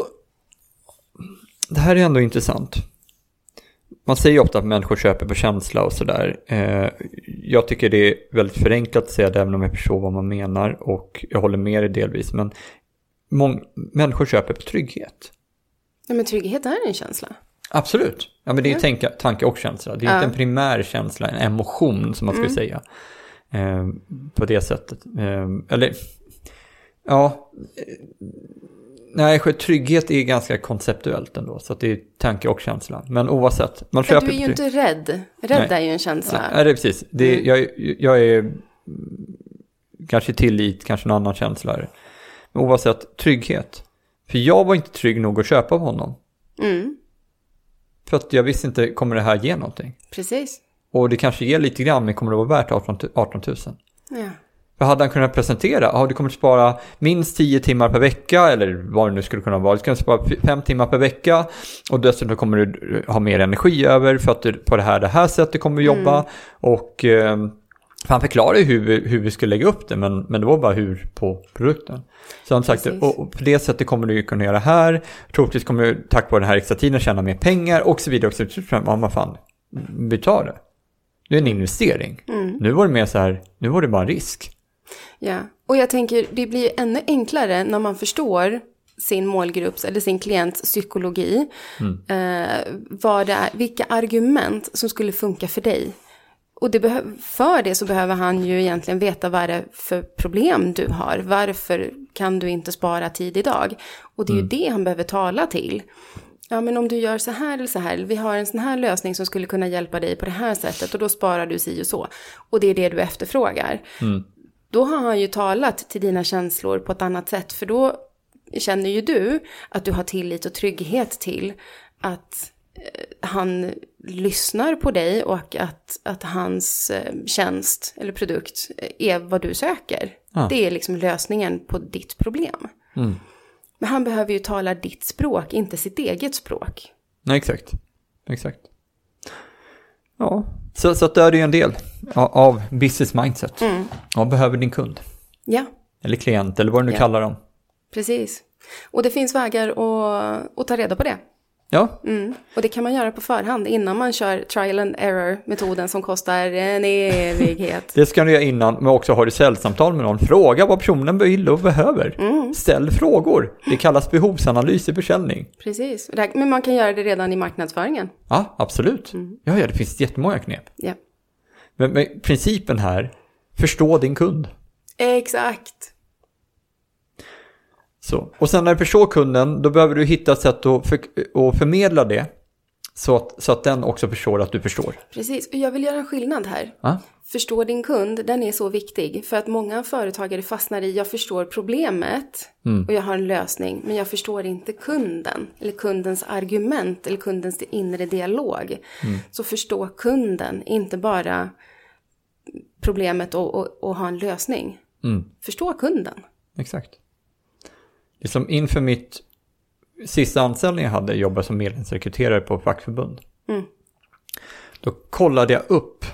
Det här är ändå intressant. Man säger ofta att människor köper på känsla och sådär. Eh, jag tycker det är väldigt förenklat att säga det, även om jag förstår vad man menar. Och jag håller med dig delvis. Men många människor köper på trygghet. Ja, men trygghet är en känsla. Absolut. Ja, men det är ja. tänka, tanke och känsla. Det är ja. inte en primär känsla, en emotion som man ska mm. säga. Eh, på det sättet. Eh, eller, ja... Nej, trygghet är ganska konceptuellt ändå. Så att det är tanke och känsla. Men oavsett. Man köper du är ju inte rädd. Rädd Nej. är ju en känsla. Nej, det är precis. Det är, mm. jag, jag är kanske tillit, kanske någon annan känsla. Men oavsett, trygghet. För jag var inte trygg nog att köpa av honom. Mm. För att jag visste inte, kommer det här ge någonting? Precis. och det kanske ger lite grann, men kommer det vara värt arton tusen. Ja. För hade han kunnat presentera, ja, du kommer att spara minst tio timmar per vecka, eller vad det nu skulle kunna vara. Du kan spara fem timmar per vecka, och dessutom kommer du ha mer energi över för att du på det här, det här sättet kommer du jobba. Mm. Och eh, han förklarade hur, hur vi skulle lägga upp det, men, men det var bara hur på produkten. Så han sagt, och, och på det sättet kommer du kunna göra här. Troligtvis kommer du tack vare den här extra tiden tjäna mer pengar och så vidare. Och så vidare. Ja, vad fan, vi tar det. Det är en investering. Mm. Nu var det mer så här, nu var det bara en risk. Ja, och jag tänker det blir ännu enklare när man förstår sin målgrupps eller sin klients psykologi. Mm. Eh, vad det är, vilka argument som skulle funka för dig. Och det behö- för det så behöver han ju egentligen veta vad det är för problem du har. Varför kan du inte spara tid idag? Och det är mm. ju det han behöver tala till. Ja, men om du gör så här eller så här. Vi har en sån här lösning som skulle kunna hjälpa dig på det här sättet. Och då sparar du si och så. Och det är det du efterfrågar. Mm. Då har han ju talat till dina känslor på ett annat sätt. För då känner ju du att du har tillit och trygghet till att eh, han lyssnar på dig och att, att hans eh, tjänst eller produkt är vad du söker. Ah. Det är liksom lösningen på ditt problem. Mm. Men han behöver ju tala ditt språk, inte sitt eget språk. Nej, exakt. Exakt. Ja, så, så att det är ju en del av business mindset. Mm. Vad behöver din kund? Ja. Eller klient, eller vad du nu ja. kallar dem. Precis. Och det finns vägar att, att ta reda på det. Ja. Mm. Och det kan man göra på förhand innan man kör trial and error-metoden som kostar en evighet. Det ska du göra innan, men också har du säljsamtal med någon. Fråga vad personen vill och behöver. Mm. Ställ frågor. Det kallas behovsanalys i försäljning. Precis. Men man kan göra det redan i marknadsföringen. Ja, absolut. Mm. Ja, ja, det finns jättemånga knep. Ja. Men, men principen här, förstå din kund. Exakt. Så. Och sen när du förstår kunden, då behöver du hitta ett sätt att, för, att förmedla det så att, så att den också förstår att du förstår. Precis, och jag vill göra en skillnad här. Ah? Förstå din kund, den är så viktig. För att många företagare fastnar i, jag förstår problemet mm. och jag har en lösning. Men jag förstår inte kunden, eller kundens argument, eller kundens inre dialog. Mm. Så förstå kunden, inte bara problemet och, och, och ha en lösning. Mm. Förstå kunden. Exakt. Det som inför mitt sista anställning jag hade jobbat som medlemsrekryterare på fackförbund. Mm. Då kollade jag upp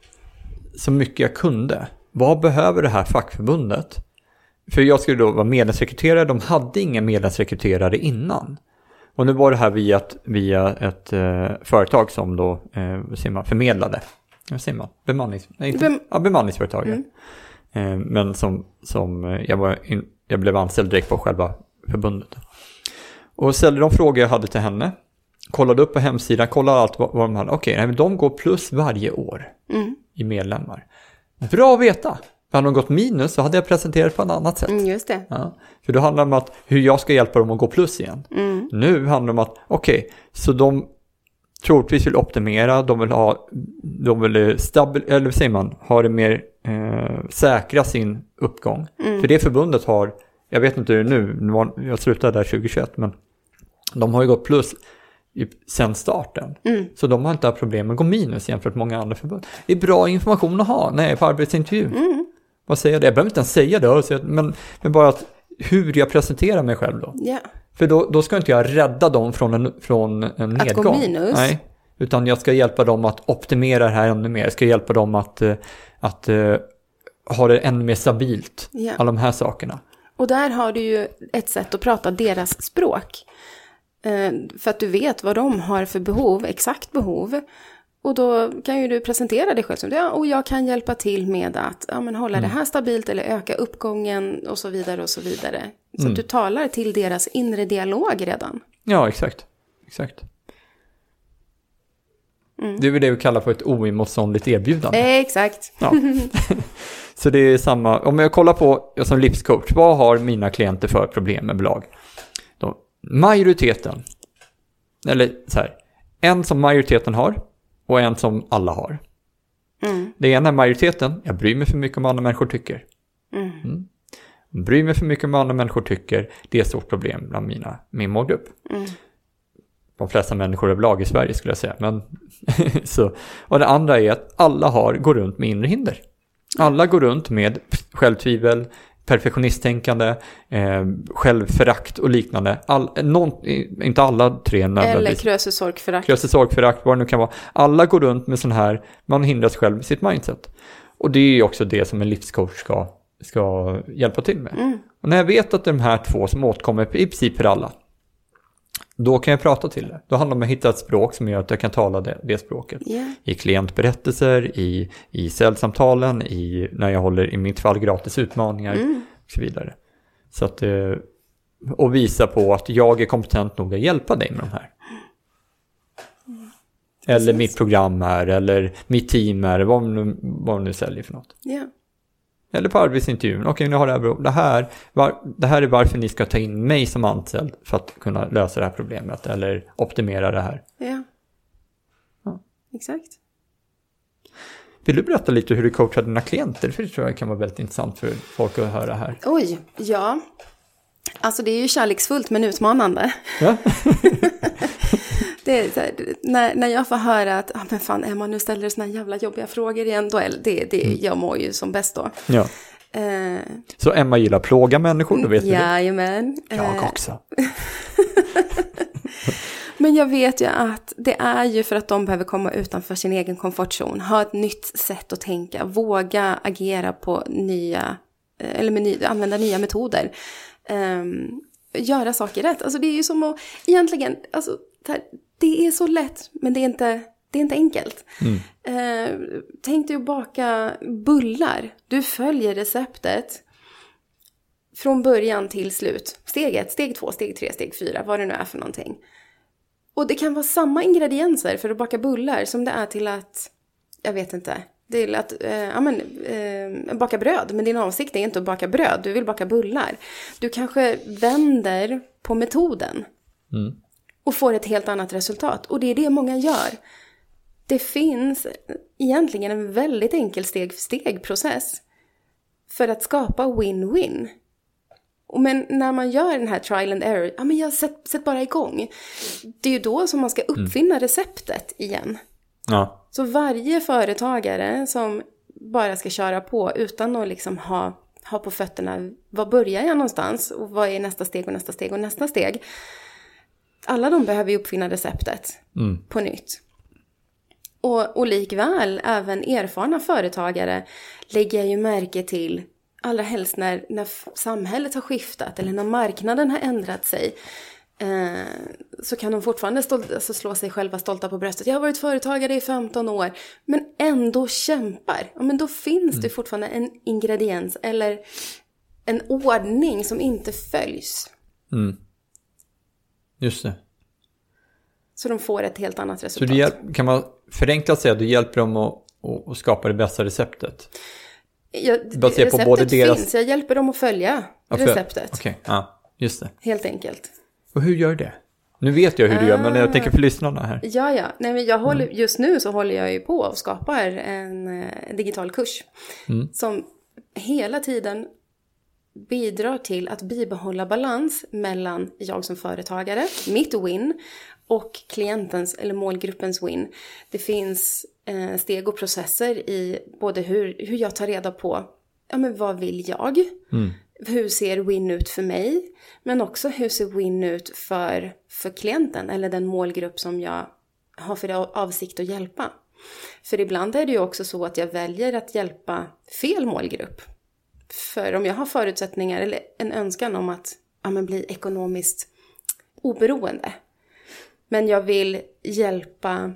så mycket jag kunde. Vad behöver det här fackförbundet? För jag skulle då vara medlemsrekryterare. De hade inga medlemsrekryterare innan. Och nu var det här via ett, via ett eh, företag som då eh, vad säger man, förmedlade. Vad säger man? Bemannings, nej, inte, Bem- ja, bemanningsföretag. Mm. Eh, men som, som jag, var in, jag blev anställd direkt på själva förbundet. Och ställde de frågor jag hade till henne. Kollade upp på hemsidan, kollade allt vad, vad de hade. Okej, okay, de går plus varje år mm. i medlemmar. Bra att veta. Hade de gått minus så hade jag presenterat på ett annat sätt. Mm, just det. Ja, för då handlar det om att hur jag ska hjälpa dem att gå plus igen. Mm. Nu handlar det om att, okej, okay, så de troligtvis vill optimera, de vill ha, de vill stabil, eller vad säger man, ha det mer eh, säkra sin uppgång. Mm. För det förbundet har, jag vet inte hur nu, jag slutade där tjugohundratjugoett, men de har ju gått plus sen starten. Mm. Så de har inte haft problem med att gå minus jämfört med många andra förbund. Det är bra information att ha när jag är på arbetsintervju. Mm. Vad säger jag det? Jag behöver inte ens säga det, men, men bara att hur jag presenterar mig själv då. Yeah. För då, då ska inte jag rädda dem från en, från en nedgång. Att gå minus? Nej, utan jag ska hjälpa dem att optimera det här ännu mer. Jag ska hjälpa dem att, att, att uh, ha det ännu mer stabilt. Yeah. Alla de här sakerna. Och där har du ju ett sätt att prata deras språk. Uh, för att du vet vad de har för behov, exakt behov. Och då kan ju du presentera dig själv som ja, och jag kan hjälpa till med att ja, men hålla mm. det här stabilt eller öka uppgången och så vidare och så vidare. Så mm. att du talar till deras inre dialog redan. Ja, exakt. Exakt. Mm. Det är väl det vi kallar för ett oemotståndligt erbjudande. Eh, exakt. Ja. Så det är samma. Om jag kollar på jag som livscoach, vad har mina klienter för problem med bolag? Då, majoriteten, eller så här, en som majoriteten har och en som alla har. Mm. Det ena är majoriteten, jag bryr mig för mycket om vad andra människor tycker. Mm. Mm. Bryr mig för mycket om vad andra människor tycker, det är ett stort problem bland mina, min målgrupp. Mm. de flesta människor överlag i Sverige skulle jag säga. Men så. Och det andra är att alla har, går runt med inre hinder. Alla går runt med självtvivel, perfektionisttänkande, eh, självförakt och liknande. All, någon, inte alla tre Eller krösesorgförakt. Krösesorgförakt, vad det nu kan vara. Alla går runt med sån här, man hindrar sig själv i sitt mindset. Och det är ju också det som en livscoach ska, ska hjälpa till med. Mm. Och när jag vet att de här två som återkommer i princip för alla, då kan jag prata till det. Då handlar det om att hitta ett språk som gör att jag kan tala det, det språket. Yeah. I klientberättelser, i, i säljsamtalen, i, när jag håller i mitt fall gratis utmaningar mm. och så vidare. Så att, och visa på att jag är kompetent nog att hjälpa dig med de här. Mm. Eller Precis. Mitt program är, eller mitt team är, vad nu, vad nu säljer för något. Yeah. Eller på arbetsintervjun. Okej, nu har det här, det här, var, det här är varför ni ska ta in mig som anställd för att kunna lösa det här problemet eller optimera det här. Ja, ja. Exakt. Vill du berätta lite hur du coachar dina klienter? För det tror jag kan vara väldigt intressant för folk att höra här. Oj, ja. Alltså det är ju kärleksfullt men utmanande. Ja. Det är så här, när, när jag får höra att ah, men fan Emma, nu ställer du såna jävla jobbiga frågor igen, då är det, det mm. jag mår ju som bäst då. Ja. Eh, så Emma gillar plåga människor, då vet du det. Jajamän. Jag också. Men jag vet ju att det är ju för att de behöver komma utanför sin egen komfortzon, ha ett nytt sätt att tänka, våga agera på nya, eller med ny, använda nya metoder. Um, göra saker rätt. Alltså det är ju som att, egentligen, alltså det är så lätt, men det är inte, det är inte enkelt. Mm. Uh, tänk dig att baka bullar. Du följer receptet från början till slut. Steg ett, steg två, steg tre, steg fyra, vad det nu är för någonting. Och det kan vara samma ingredienser för att baka bullar som det är till att, jag vet inte, till att eh, ja, men, eh, baka bröd. Men din avsikt är inte att baka bröd, du vill baka bullar. Du kanske vänder på metoden mm. och får ett helt annat resultat. Och det är det många gör. Det finns egentligen en väldigt enkel steg-för-steg-process för att skapa win-win. Men när man gör den här trial and error, ja men jag sätt, sätt bara igång. Det är ju då som man ska uppfinna mm. receptet igen. Ja. Så varje företagare som bara ska köra på utan att liksom ha, ha på fötterna, var börjar jag någonstans och vad är nästa steg och nästa steg och nästa steg. Alla de behöver ju uppfinna receptet mm. på nytt. Och, och likväl, även erfarna företagare lägger jag ju märke till, allra helst när, när samhället har skiftat eller när marknaden har ändrat sig, eh, så kan de fortfarande stolt, alltså slå sig själva stolta på bröstet. Jag har varit företagare i femton år, men ändå kämpar. Ja, men då finns mm. det fortfarande en ingrediens eller en ordning som inte följs. Mm. Just det. Så de får ett helt annat resultat. Så du hjälp, kan man förenkla säga att du hjälper dem att, att skapa det bästa receptet? Ja, receptet på både deras... finns. Jag hjälper dem att följa ja, för... receptet. Okej, okay. Ja, just det. Helt enkelt. Och hur gör det? Nu vet jag hur ah. du gör, men jag tänker för lyssnarna här. Ja, ja. Nej, men jag håller, just nu så håller jag ju på och skapar en, en digital kurs. Mm. Som hela tiden bidrar till att bibehålla balans mellan jag som företagare, mitt win, och klientens eller målgruppens win. Det finns eh, steg och processer i både hur, hur jag tar reda på, ja men vad vill jag? Mm. Hur ser win ut för mig? Men också hur ser win ut för, för klienten eller den målgrupp som jag har för avsikt att hjälpa. För ibland är det ju också så att jag väljer att hjälpa fel målgrupp. För om jag har förutsättningar eller en önskan om att ja, men bli ekonomiskt oberoende, men jag vill hjälpa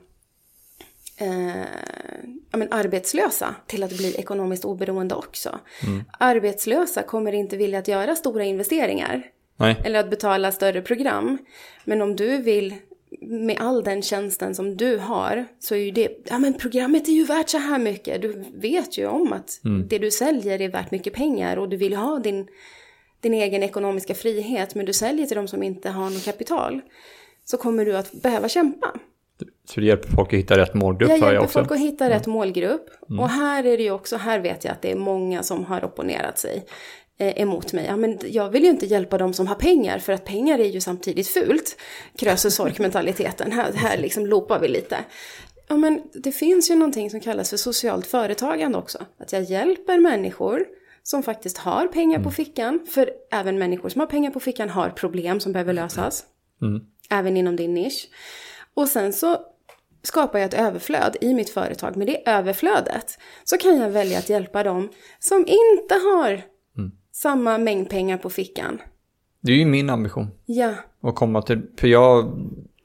eh, ja, men arbetslösa till att bli ekonomiskt oberoende också. Mm. Arbetslösa kommer inte vilja att göra stora investeringar. Nej. Eller att betala större program. Men om du vill med all den tjänsten som du har, så är ju det, ja men programmet är ju värt så här mycket. Du vet ju om att mm. det du säljer är värt mycket pengar och du vill ha din, din egen ekonomiska frihet, men du säljer till de som inte har något kapital. Så kommer du att behöva kämpa. Så det hjälper folk att hitta rätt målgrupp? Jag hjälper jag också. folk att hitta mm. rätt målgrupp. Mm. Och här är det ju också, här vet jag att det är många som har opponerat sig. emot mig. Ja, men jag vill ju inte hjälpa dem som har pengar, för att pengar är ju samtidigt fult. Krösus-sork-mentaliteten. Här, här liksom loopar vi lite. Ja, men det finns ju någonting som kallas för socialt företagande också. Att jag hjälper människor som faktiskt har pengar mm. på fickan. För även människor som har pengar på fickan har problem som behöver lösas. Mm. Även inom din nisch. Och sen så skapar jag ett överflöd i mitt företag. Med det överflödet så kan jag välja att hjälpa dem som inte har mm. samma mängd pengar på fickan. Det är ju min ambition. Ja. Att komma till, för jag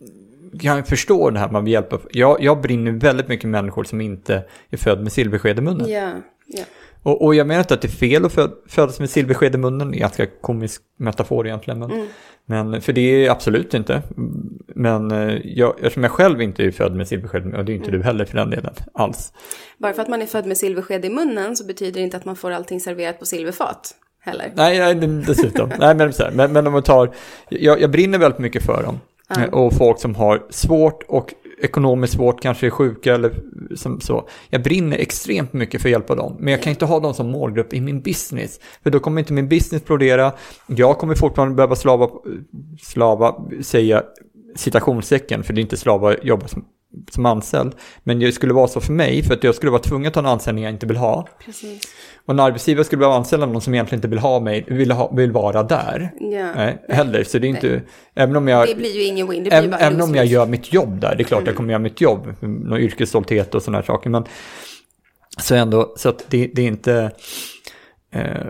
kan förstå det här man vill hjälpa. Jag, jag brinner väldigt mycket människor som inte är född med silversked i munnen. Ja, ja. Och, och jag menar inte att det är fel att föd, födas med silversked i munnen. Det är en ganska komisk metafor egentligen. Men, mm. men, för det är absolut inte. Men jag, eftersom jag själv inte är född med silversked, och det är inte mm. du heller för den delen alls. Bara för att man är född med silversked i munnen så betyder det inte att man får allting serverat på silverfat heller. Nej, nej dessutom. nej, men, så här, men, men om man tar, jag, jag brinner väldigt mycket för dem. Mm. Och folk som har svårt och ekonomiskt svårt, kanske är sjuka eller som så. Jag brinner extremt mycket för att hjälpa dem. Men jag kan inte ha dem som målgrupp i min business. För då kommer inte min business florera. Jag kommer fortfarande behöva slava, slava säga citationstecken, för det är inte slava jobba som, som anställd. Men det skulle vara så för mig, för att jag skulle vara tvungen att ta en anställning jag inte vill ha. Precis. Och en arbetsgivare skulle behöva anställa någon som egentligen inte vill ha mig, vill, ha, vill vara där. Ja. Nej, heller. Så det är inte, även om jag, det blir ju ingen win, det blir även, bara även om jag gör mitt jobb där, det är klart mm. jag kommer göra mitt jobb, någon yrkesstolthet och såna här saker, men så ändå, så att det, det är inte eh,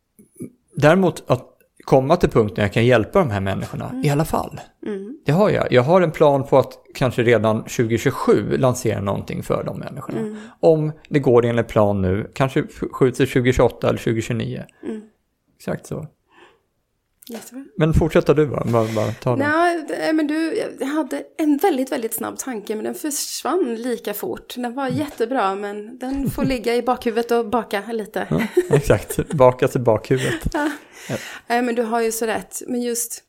däremot att komma till punkten jag kan hjälpa de här människorna mm. i alla fall. Mm. Det har jag. Jag har en plan på att kanske redan tjugo tjugosju lansera någonting för de människorna. Mm. Om det går enligt plan nu, kanske skjuts till tjugo tjugoåtta eller tjugo tjugonio. Mm. Exakt så. Jättebra. Men fortsätter du bara, bara, bara ta det. Nej, men du, jag hade en väldigt, väldigt snabb tanke, men den försvann lika fort. Den var jättebra, men den får ligga i bakhuvudet och baka lite. Ja, exakt, baka till bakhuvudet. Ja. Ja. Nej, men du har ju så rätt. Men just,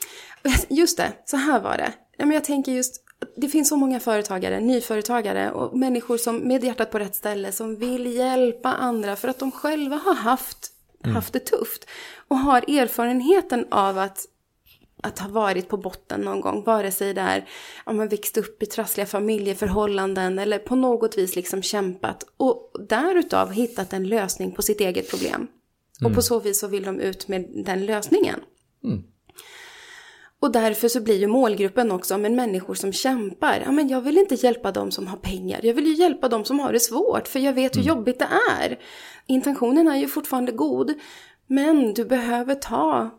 just det, så här var det. Ja, men jag tänker just, det finns så många företagare, nyföretagare och människor som med hjärtat på rätt ställe som vill hjälpa andra för att de själva har haft Mm. haft det tufft och har erfarenheten av att, att ha varit på botten någon gång, vare sig där om man växt upp i trassliga familjeförhållanden eller på något vis liksom kämpat och därutav hittat en lösning på sitt eget problem. Mm. Och på så vis så vill de ut med den lösningen. Mm. Och därför så blir ju målgruppen också, men människor som kämpar. Ja, men jag vill inte hjälpa dem som har pengar. Jag vill ju hjälpa dem som har det svårt, för jag vet hur mm. jobbigt det är. Intentionen är ju fortfarande god, men du behöver ta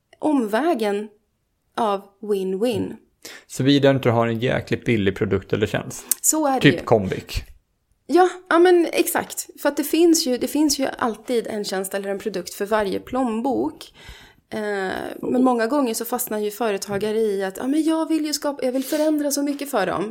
omvägen av win-win. Så vidare inte har en jäkligt billig produkt eller tjänst. Så är det typ ju. Comviq. Ja, ja, men exakt. För att det finns ju, det finns ju alltid en tjänst eller en produkt för varje plånbok. Men många gånger så fastnar ju företagare i att ja, men jag vill ju skapa, jag vill förändra så mycket för dem.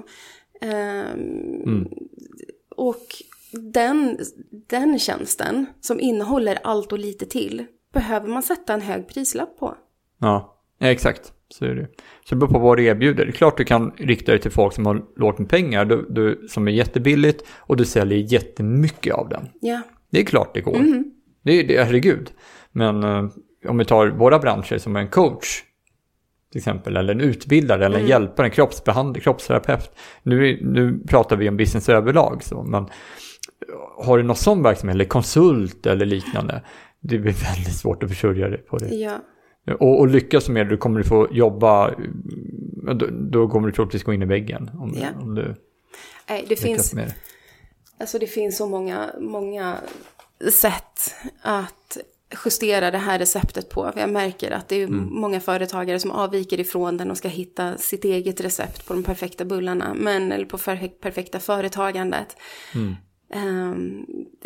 Mm. Och den, den tjänsten som innehåller allt och lite till behöver man sätta en hög prislapp på. Ja, exakt. Så är det. Så det beror på vad du erbjuder. Det är klart du kan rikta dig till folk som har lågt med pengar, du, du, som är jättebilligt, och du säljer jättemycket av den. Ja. Det är klart det går. Mm. Det är det, herregud. Men om vi tar våra branscher som en coach till exempel, eller en utbildare eller en mm. hjälpare, en kroppsbehandlare, kroppsterapeut. Nu, nu pratar vi om business överlag, så, men har du någon sån verksamhet eller konsult eller liknande, det blir väldigt svårt att försörja dig på det. Ja. Och, och lyckas med det, du kommer du få jobba, då, då kommer du troligtvis gå in i väggen om, ja. om du Nej, det finns med det. Alltså det finns så många, många sätt att justera det här receptet på. Jag märker att det är mm. många företagare som avviker ifrån den och ska hitta sitt eget recept på de perfekta bullarna, men, eller på för, perfekta företagandet. Mm. Um,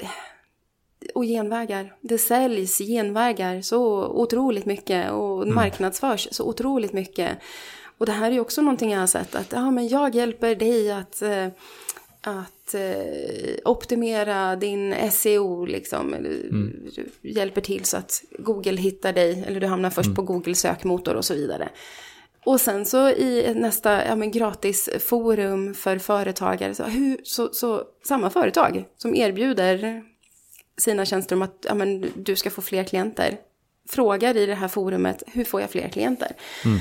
och genvägar. Det säljs genvägar så otroligt mycket och mm. marknadsförs så otroligt mycket. Och det här är ju också någonting jag har sett, att ja, men jag hjälper dig att att eh, optimera din S E O liksom, mm. hjälper till så att Google hittar dig, eller du hamnar först mm. på Google sökmotor och så vidare. Och sen så i nästa ja, men gratis forum för företagare, så, hur, så, så samma företag som erbjuder sina tjänster om att ja, men, du ska få fler klienter. Frågar i det här forumet, hur får jag fler klienter? Mm.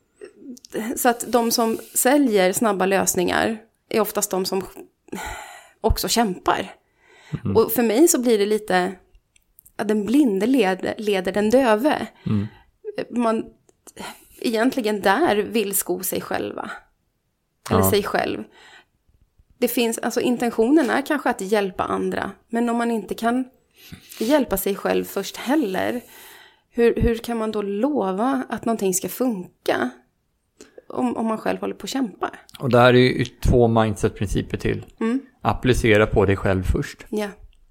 Så att de som säljer snabba lösningar är oftast de som också kämpar. Mm. Och för mig så blir det lite att den blinde leder, leder den döve. Mm. Man egentligen där vill sko sig själva. Eller ja. sig själv. Det finns, alltså intentionen är kanske att hjälpa andra. Men om man inte kan hjälpa sig själv först heller. Hur, hur kan man då lova att någonting ska funka? Om, om man själv håller på att kämpa. Och där är ju två mindset-principer till. Mm. Applicera på dig själv först. Ja.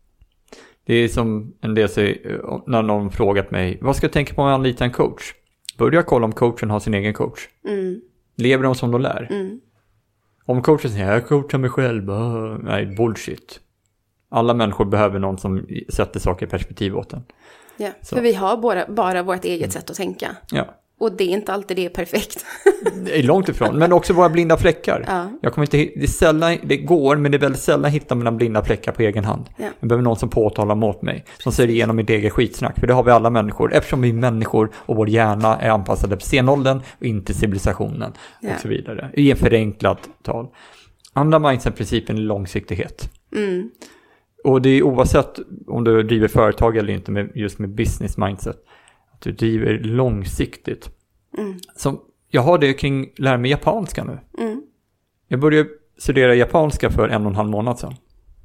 Det är som en del säger, när någon frågat mig, vad ska jag tänka på om jag anlitar en coach? Börja kolla om coachen har sin egen coach. Mm. Lever de som de lär? Mm. Om coachen säger, jag coachar mig själv. Oh, nej, bullshit. Alla människor behöver någon som sätter saker i perspektiv åt en. Ja, så. För vi har bara, bara vårt eget mm. sätt att tänka. Ja. Och det är inte alltid det är perfekt. Det är långt ifrån. Men också våra blinda fläckar. Ja. Jag kommer inte, det, är sällan, det går, men det är väldigt sällan att hitta mina blinda fläckar på egen hand. Ja. Jag behöver någon som påtalar mot mig. Som säger igenom mitt eget skitsnack. För det har vi alla människor. Eftersom vi är människor och vår hjärna är anpassade på stenåldern och inte civilisationen. Ja. Och så vidare. I en förenklat tal. Andra mindset-principen är långsiktighet. Mm. Och det är oavsett om du driver företag eller inte med, just med business mindset. Att du driver långsiktigt. Mm. Så jag har det kring lära mig japanska nu. Mm. Jag började studera japanska för en och en halv månad sedan.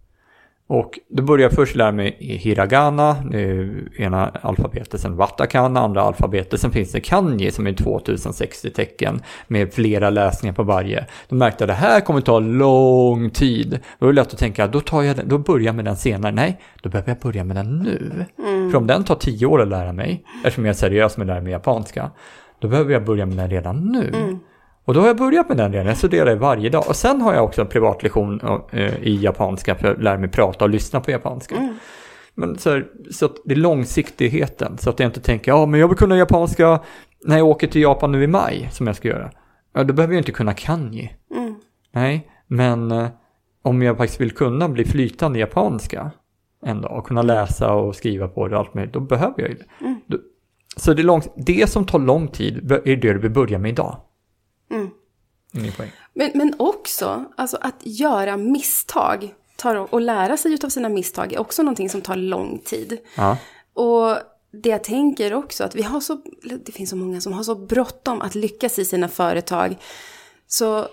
Och då började jag först lära mig hiragana, ena alfabetet, sen watakana, andra alfabetet. Sen finns det kanji som är tvåtusensextio tecken med flera läsningar på varje. Då märkte jag att det här kommer ta lång tid. Då är det lätt att tänka, då, tar jag den, då börjar jag med den senare. Nej, då behöver jag börja med den nu. Mm. För om den tar tio år att lära mig, eftersom jag är seriös med att lära mig japanska, då behöver jag börja med den redan nu. Mm. Och då har jag börjat med den redan. Jag studerar varje dag. Och sen har jag också en privatlektion uh, i japanska för att lära mig prata och lyssna på japanska. Mm. Men så, här, så att det är långsiktigheten. Så att jag inte tänker, ja men jag vill kunna japanska när jag åker till Japan nu i maj som jag ska göra. Ja, då behöver jag inte kunna kanji. Mm. Nej, men uh, om jag faktiskt vill kunna bli flytande i japanska en dag och kunna läsa och skriva på det och allt möjligt, då behöver jag ju det. Mm. Då, så det, är lång, det som tar lång tid är det du börjar med idag. Mm. Men, men också alltså att göra misstag tar, och lära sig av sina misstag är också någonting som tar lång tid. Ja. Och det jag tänker också att vi har så, det finns så många som har så bråttom att lyckas i sina företag, så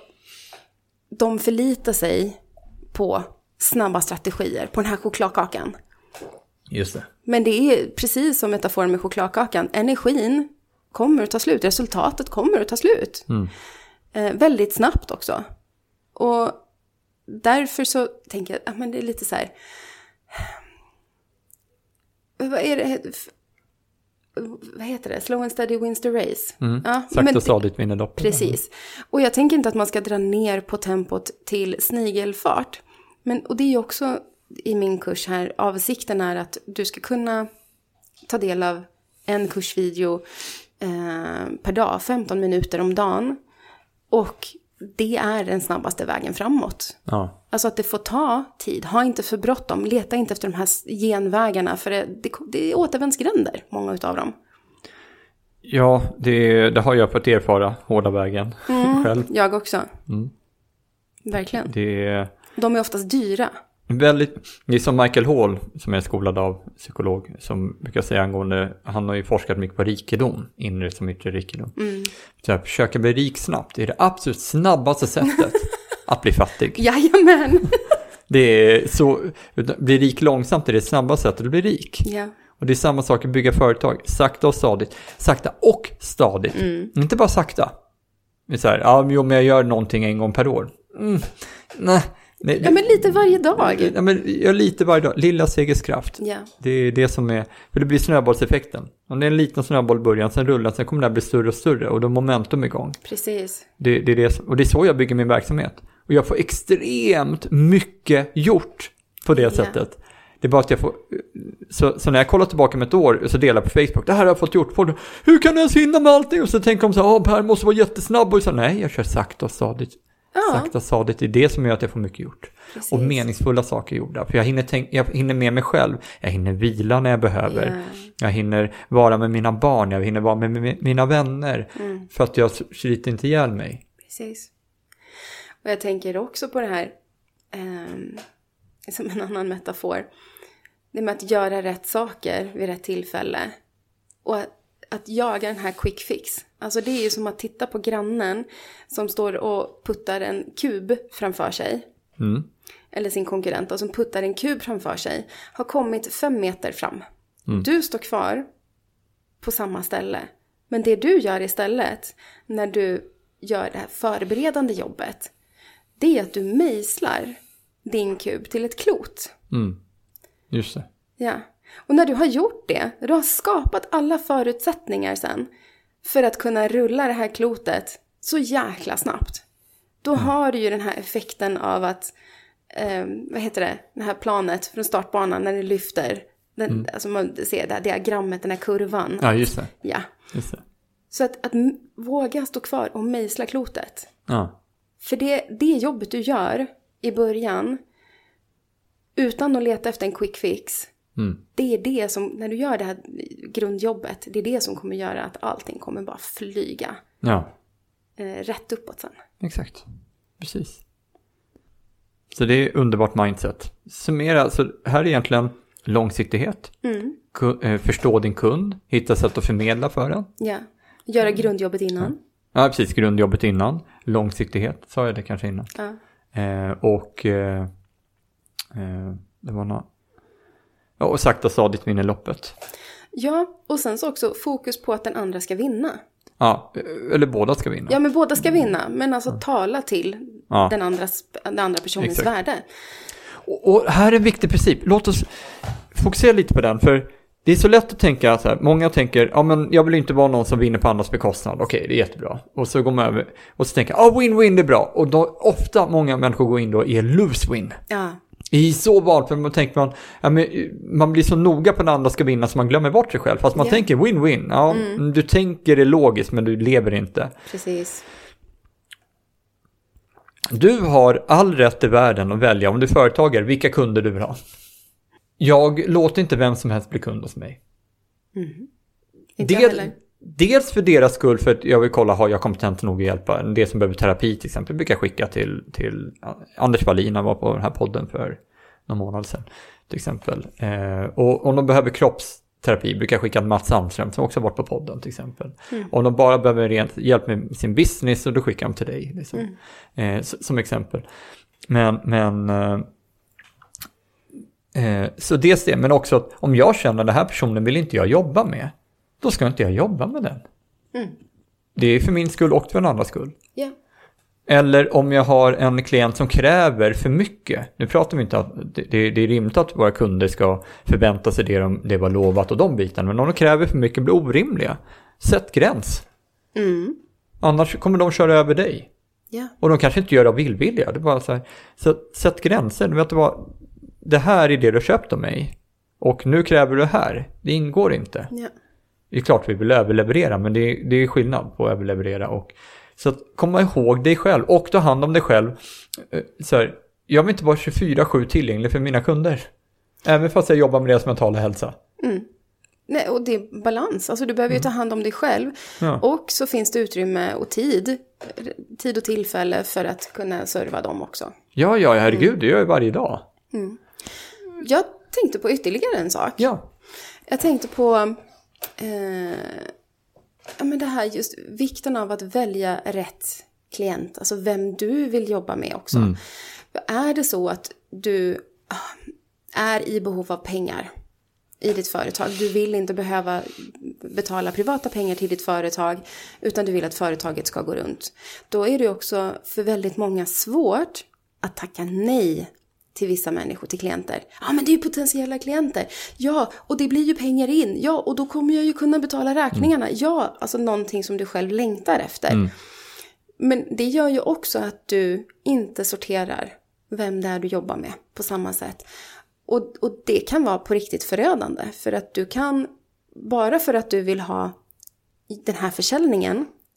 de förlitar sig på snabba strategier, på den här chokladkakan. Just det. Men det är precis som metaforen med chokladkakan, energin kommer att ta slut, resultatet kommer att ta slut. Mm. Eh, väldigt snabbt också. Och därför så tänker jag, ja, men det är lite så här, vad är det, vad heter det? Slow and steady wins the race. Mm. Ja, sagt och stadigt vinner loppet. Precis. Och jag tänker inte att man ska dra ner på tempot till snigelfart. Men, och det är ju också i min kurs här, avsikten är att du ska kunna ta del av en kursvideo eh, per dag, femton minuter om dagen. Och det är den snabbaste vägen framåt. Ja. Alltså att det får ta tid. Ha inte för bråttom. Leta inte efter de här genvägarna. För det, det, det är återvändsgränder, många utav dem. Ja, det, det har jag fått erfara. Hårda vägen mm, själv. Jag också. Mm. Verkligen. Det... De är oftast dyra. Väldigt, det är som Michael Hall som är skolad av psykolog som brukar säga angående, han har ju forskat mycket på rikedom, inre som yttre rikedom. Mm. Så att försöka bli rik snabbt är det absolut snabbaste sättet att bli fattig. Jajamän! Det är så, bli rik långsamt är det snabbaste sättet att bli rik. Ja. Och det är samma sak att bygga företag, sakta och stadigt. Sakta och stadigt, mm. inte bara sakta. Det är så här, ja men om jag gör någonting en gång per år. Mm. Nej. Nej, ja, men lite varje dag. Ja, men ja, lite varje dag. Lilla segers kraft. Ja. Det är det som är, för det blir snöbollseffekten. Om det är en liten snöboll i början, sen rullar, sen kommer det bli större och större och då är momentum igång. Precis. Det, det är det som, och det är så jag bygger min verksamhet. Och jag får extremt mycket gjort på det ja. sättet. Det är bara att jag får, så, så när jag kollar tillbaka med ett år så delar jag på Facebook, det här har jag fått gjort. Folk, hur kan jag ens hinna med allting? Och så tänker de så här, oh, Per måste vara jättesnabb. Och så nej, jag kör sakta och stadigt. Ja. Sakta stadigt, det är det som gör att jag får mycket gjort. Precis. Och meningsfulla saker gjorda. För jag hinner, tänk, jag hinner med mig själv. Jag hinner vila när jag behöver. Yeah. Jag hinner vara med mina barn. Jag hinner vara med, med mina vänner. Mm. För att jag sliter inte ihjäl mig. Precis. Och jag tänker också på det här eh, som en annan metafor. Det med att göra rätt saker vid rätt tillfälle. Och att, att jaga den här quick fix. Alltså det är ju som att titta på grannen som står och puttar en kub framför sig. Mm. Eller sin konkurrent och som puttar en kub framför sig. Har kommit fem meter fram. Mm. Du står kvar på samma ställe. Men det du gör istället när du gör det här förberedande jobbet. Det är att du mejslar din kub till ett klot. Mm. Just det. Ja. Och när du har gjort det, du har skapat alla förutsättningar sen för att kunna rulla det här klotet så jäkla snabbt. Då mm. har du ju den här effekten av att, eh, vad heter det, det här planet från startbanan när det lyfter. Den, mm. Alltså man ser det här diagrammet, den här kurvan. Ja, just det. Ja. Just det. Så att, att våga stå kvar och mejsla klotet. Ja. För det, det jobbet du gör i början utan att leta efter en quick fix. Mm. Det är det som, när du gör det här grundjobbet, det är det som kommer göra att allting kommer bara flyga. Ja. Eh, rätt uppåt sen. Exakt. Precis. Så det är underbart mindset. Summera, så här är egentligen långsiktighet. Mm. Ku- förstå din kund. Hitta sätt att förmedla för den. Ja. Göra grundjobbet innan. Ja, precis. Grundjobbet innan. Långsiktighet, sa jag det kanske innan. Ja. Eh, och eh, eh, det var något. Ja, och sakta stadigt vinner loppet. Ja, och sen så också fokus på att den andra ska vinna. Ja, eller båda ska vinna. Ja, men båda ska vinna. Men alltså tala till ja. den, andras, den andra personens Exakt. värde. Och, och här är en viktig princip. Låt oss fokusera lite på den. För det är så lätt att tänka så här. Många tänker, ja men jag vill inte vara någon som vinner på andras bekostnad. Okej, det är jättebra. Och så går man över och så tänker, ja win-win det är bra. Och då ofta många människor går in då i lose-win. Ja. I så val, för man tänker man, ja, men, man blir så noga på att den andra ska vinna så man glömmer bort sig själv. Fast man yeah. tänker win-win. Ja, mm. Du tänker det logiskt men du lever inte. Precis. Du har all rätt i världen att välja om du är företagare vilka kunder du vill ha. Jag låter inte vem som helst bli kund hos mig. Mm. Inte Del, heller. Dels för deras skull, för att jag vill kolla, har jag kompetens nog att hjälpa? Det som behöver terapi till exempel brukar jag skicka till, till Anders Wallin, han var på den här podden för någon månad sedan till exempel. Eh, och om de behöver kroppsterapi brukar jag skicka till Mats Sandström som också varit på podden till exempel. Mm. Om de bara behöver rent hjälp med sin business så då skickar de till dig liksom. Mm. eh, som exempel. Men, men eh, eh, så dels det, men också att om jag känner att den här personen vill inte jag jobba med, då ska inte jag jobba med den. Mm. Det är för min skull och för en andra skull. Yeah. Eller om jag har en klient som kräver för mycket. Nu pratar vi inte att det, det, det är rimligt att våra kunder ska förvänta sig det de det var lovat och de bitarna. Men om de kräver för mycket blir orimliga. Sätt gräns. Mm. Annars kommer de köra över dig. Yeah. Och de kanske inte gör det av villvilja. Det är bara så här. Så sätt gränser. Du vet vad, det här är det du har köpt av mig. Och nu kräver du det här. Det ingår inte. Yeah. Det är klart vi vill överleverera, men det är, det är skillnad på att överleverera. Och, så att komma ihåg dig själv och ta hand om dig själv. Så här, jag vill inte vara tjugofyra sju tillgänglig för mina kunder. Även fast jag jobbar med deras mentala hälsa. Mm. Nej, och det är balans. Alltså du behöver ju ta hand om dig själv. Ja. Och så finns det utrymme och tid. Tid och tillfälle för att kunna serva dem också. Ja, ja, herregud. Mm. Det gör jag varje dag. Mm. Jag tänkte på ytterligare en sak. Ja. Jag tänkte på... Eh, ja, men det här just vikten av att välja rätt klient, alltså vem du vill jobba med också. Mm. Är det så att du är i behov av pengar i ditt företag, du vill inte behöva betala privata pengar till ditt företag utan du vill att företaget ska gå runt, då är det också för väldigt många svårt att tacka nej till vissa människor, till klienter. Ja, men det är ju potentiella klienter. Ja, och det blir ju pengar in. Ja, och då kommer jag ju kunna betala räkningarna. Mm. Ja, alltså någonting som du själv längtar efter. Mm. Men det gör ju också att du inte sorterar vem det är du jobbar med på samma sätt. Och, och det kan vara på riktigt förödande. För att du kan, bara för att du vill ha den här försäljningen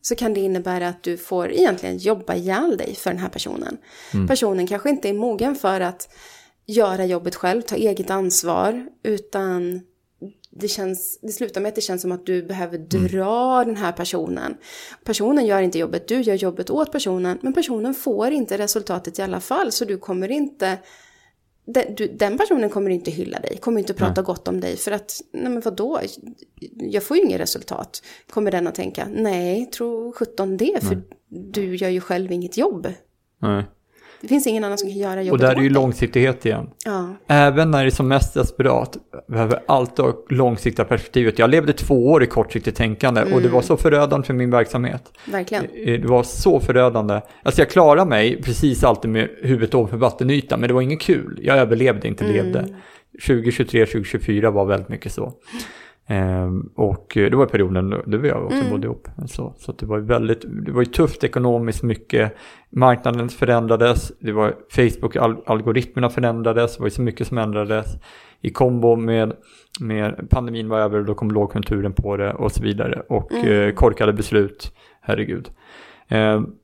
så kan det innebära att du får egentligen jobba ihjäl dig för den här personen. Mm. Personen kanske inte är mogen för att göra jobbet själv, ta eget ansvar, utan det, känns, det slutar med att det känns som att du behöver dra mm. den här personen. Personen gör inte jobbet, du gör jobbet åt personen, men personen får inte resultatet i alla fall, så du kommer inte... Den, du, den personen kommer inte hylla dig, kommer inte prata nej. gott om dig, för att, nej men vadå, jag får ju inget resultat. Kommer den att tänka, nej, tro sjutton det, för nej. du gör ju själv inget jobb. Nej. Det finns ingen annan som kan göra jobbet. Och där är ju långsiktighet igen. Ja. Även när det är som mest desperat behöver alltid ha långsiktiga perspektivet. Jag levde två år i kortsiktigt tänkande mm. och det var så förödande för min verksamhet. Verkligen. Det var så förödande. Alltså jag klarade mig precis alltid med huvudet ovanför vattenytan, men det var inget kul. Jag överlevde, inte mm. levde. tjugo tjugotre tjugo tjugofyra var väldigt mycket så. Um, och det var perioden då vi också mm. bodde ihop så, så det var ju väldigt, det var ju tufft ekonomiskt mycket, marknaden förändrades, det var Facebook al- algoritmerna förändrades, det var ju så mycket som ändrades i kombo med, med pandemin var över och då kom lågkonjunkturen på det och så vidare och mm. uh, korkade beslut, herregud um,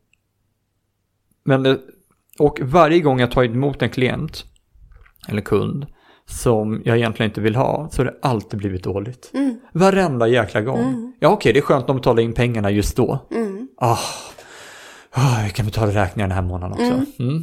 men det, och varje gång jag tar emot en klient eller kund som jag egentligen inte vill ha, så har det alltid blivit dåligt. Mm. Varenda jäkla gång. Mm. Ja okej, det är skönt att de betalar in pengarna just då. Mm. Oh, oh, jag kan betala räkningarna den här månaden också. Mm. Mm.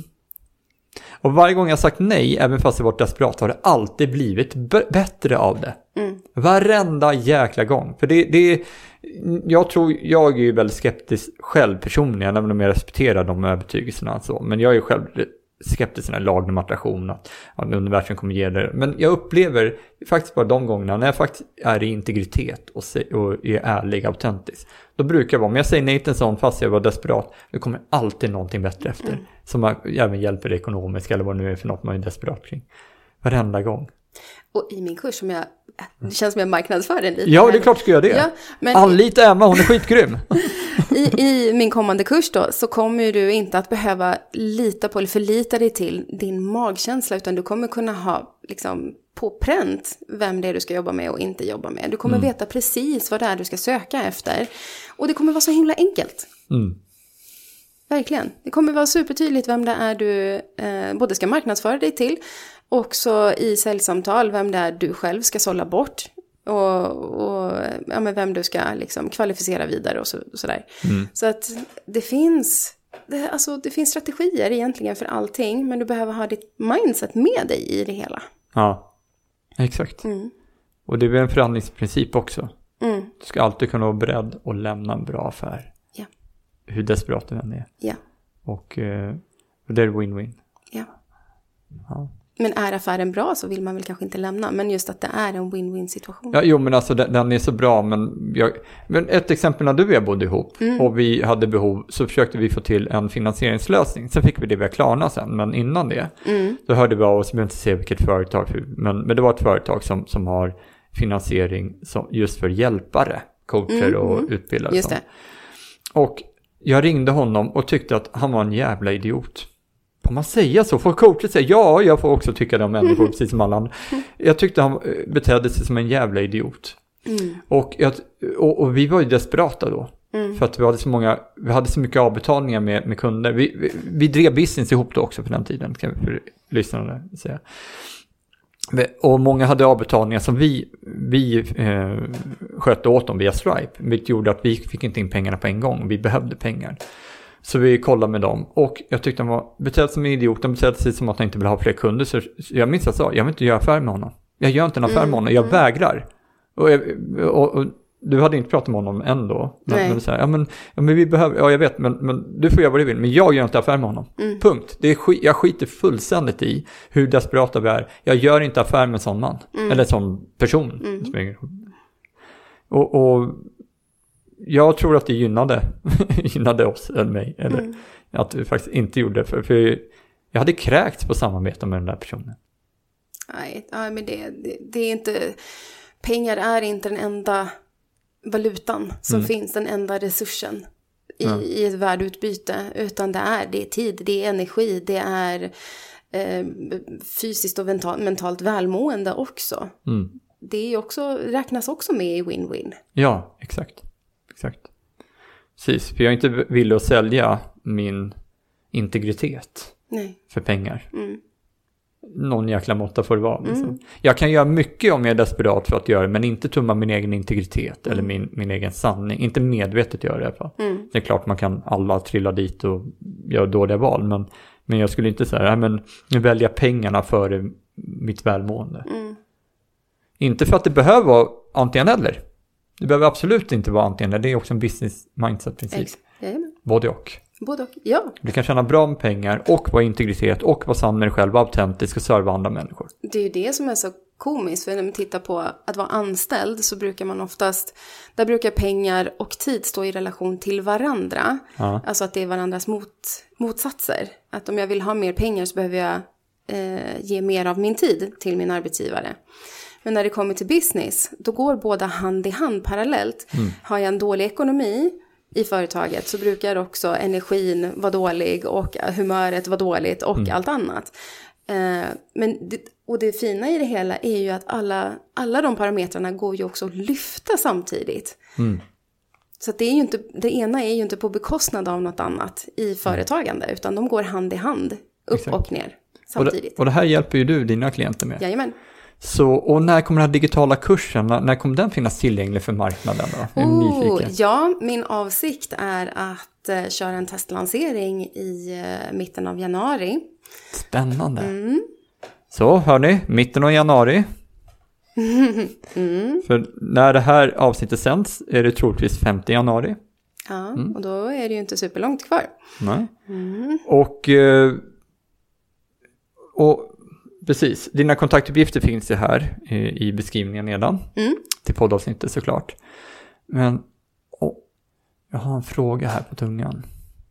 Och varje gång jag sagt nej, även fast det varit desperat, har det alltid blivit b- bättre av det. Mm. Varenda jäkla gång. För det, det jag tror, jag är ju väldigt skeptisk själv personligen, även om jag respekterar de övertygelserna. Så. Men jag är ju själv skeptisk när lagen om attraktion att universum kommer ge det. Men jag upplever faktiskt bara de gångerna när jag faktiskt är i integritet och, se, och är ärlig, autentisk. Då brukar jag vara, om jag säger nej till en sån fast jag var desperat, då kommer alltid någonting bättre efter. Mm. Som även hjälper det ekonomiskt eller vad det nu är för något man är desperat kring. Varenda gång. Och i min kurs som jag, det känns som jag marknadsför den lite. Ja, det är klart ska jag det. Ja, men anlita Emma, hon är skitgrym. I, I min kommande kurs då så kommer du inte att behöva lita på eller förlita dig till din magkänsla, utan du kommer kunna ha liksom på pränt vem det är du ska jobba med och inte jobba med. Du kommer mm. veta precis vad det är du ska söka efter. Och det kommer vara så himla enkelt. Mm. Verkligen. Det kommer vara supertydligt vem det är du eh, både ska marknadsföra dig till, också i säljsamtal vem det är du själv ska sålla bort och, och ja, men vem du ska liksom kvalificera vidare och, så, och sådär. Mm. Så att det finns, det, alltså, det finns strategier egentligen för allting, men du behöver ha ditt mindset med dig i det hela. Ja, exakt. Mm. Och det är en förhandlingsprincip också. Mm. Du ska alltid kunna vara beredd att lämna en bra affär. Ja. Hur desperat den är. Ja. Och, och det är win-win. Ja. Ja. Men är affären bra så vill man väl kanske inte lämna. Men just att det är en win-win situation. Ja, jo men alltså den, den är så bra. Men, jag, men ett exempel när du och jag bodde ihop mm. och vi hade behov, så försökte vi få till en finansieringslösning. Sen fick vi det via Klarna sen. Men innan det mm. så hörde vi av oss, vi behöver inte se vilket företag. Men, men det var ett företag som, som har finansiering som, just för hjälpare, coacher mm. och utbildare. Just det. Och jag ringde honom och tyckte att han var en jävla idiot. Får man säga så? Får coacher säga? Ja, jag får också tycka det om människor mm. precis som alla andra. Jag tyckte han betedde sig som en jävla idiot. Mm. Och, jag, och, och vi var ju desperata då. Mm. För att vi hade så många, vi hade så mycket avbetalningar med, med kunder. Vi, vi, vi drev business ihop då också på den tiden, kan vi för lyssnarna säga. Och många hade avbetalningar som vi, vi eh, skötte åt dem via Stripe. Vilket gjorde att vi fick inte in pengarna på en gång. Vi behövde pengar. Så vi kollade med dem. Och jag tyckte han var betedd som en idiot. Han betedde sig som att han inte ville ha fler kunder. Så jag minns att jag sa, jag vill inte göra affär med honom. Jag gör inte en affär med honom. Jag vägrar. Och, jag, och, och du hade inte pratat med honom ändå. Men, men så här, ja, men, ja men vi behöver, ja jag vet, men, men du får göra vad du vill. Men jag gör inte affär med honom. Mm. Punkt. Det är skit, jag skiter fullständigt i hur desperata vi är. Jag gör inte affär med en sån man. Mm. Eller en sån person. Mm. Och, och jag tror att det gynnade, gynnade oss eller mig. Eller mm. att vi faktiskt inte gjorde det. För, för jag hade kräkts på samarbete med den där personen. Nej, nej men det, det, det är inte... Pengar är inte den enda valutan som mm. finns, den enda resursen i, ja. i ett värdeutbyte. Utan det är, det är tid, det är energi, det är eh, fysiskt och mentalt, mentalt välmående också. Mm. Det är också, räknas också med i win-win. Ja, exakt. exakt. Precis, för jag är inte villig att sälja min integritet Nej. för pengar. Mm. Någon jäkla måtta får det vara. Liksom. Mm. Jag kan göra mycket om jag är desperat för att göra det, men inte tumma min egen integritet Mm. eller min, min egen sanning. Inte medvetet göra det i alla fall. Mm. Det är klart man kan alla trilla dit och göra dåliga val, men, men jag skulle inte säga, men välja pengarna före mitt välmående. Mm. Inte för att det behöver vara antingen eller. Det behöver absolut inte vara antingen eller. Det är också en business mindset-princip. Jajamän. Både och. Både och, ja. Du kan tjäna bra med pengar och vara integritet och vara sann med dig själv, vara autentisk och serva andra människor. Det är ju det som är så komiskt, för när man tittar på att vara anställd så brukar man oftast, där brukar pengar och tid stå i relation till varandra. Ja. Alltså att det är varandras mot, motsatser. Att om jag vill ha mer pengar så behöver jag eh, ge mer av min tid till min arbetsgivare. Men när det kommer till business, då går båda hand i hand parallellt. Mm. Har jag en dålig ekonomi i företaget så brukar också energin vara dålig och humöret vara dåligt och mm. allt annat. Eh, men det, och det fina i det hela är ju att alla, alla de parametrarna går ju också att lyfta samtidigt. Mm. Så att det, är ju inte, det ena är ju inte på bekostnad av något annat i företagande, utan de går hand i hand, upp Exakt. Och ner samtidigt. Och det, och det här hjälper ju du dina klienter med. Jajamän. Så, och när kommer den här digitala kursen, när, när kommer den finnas tillgänglig för marknaden då? Oh, ja, min avsikt är att uh, köra en testlansering i uh, mitten av januari. Spännande. Mm. Så, hör ni, mitten av januari. mm. För när det här avsnittet sänds är det troligtvis femte januari. Ja, mm. och då är det ju inte superlångt kvar. Nej. Mm. Och, och precis, dina kontaktuppgifter finns ju här i beskrivningen nedan. Mm. Till poddavsnittet såklart. Men oh, jag har en fråga här på tungan.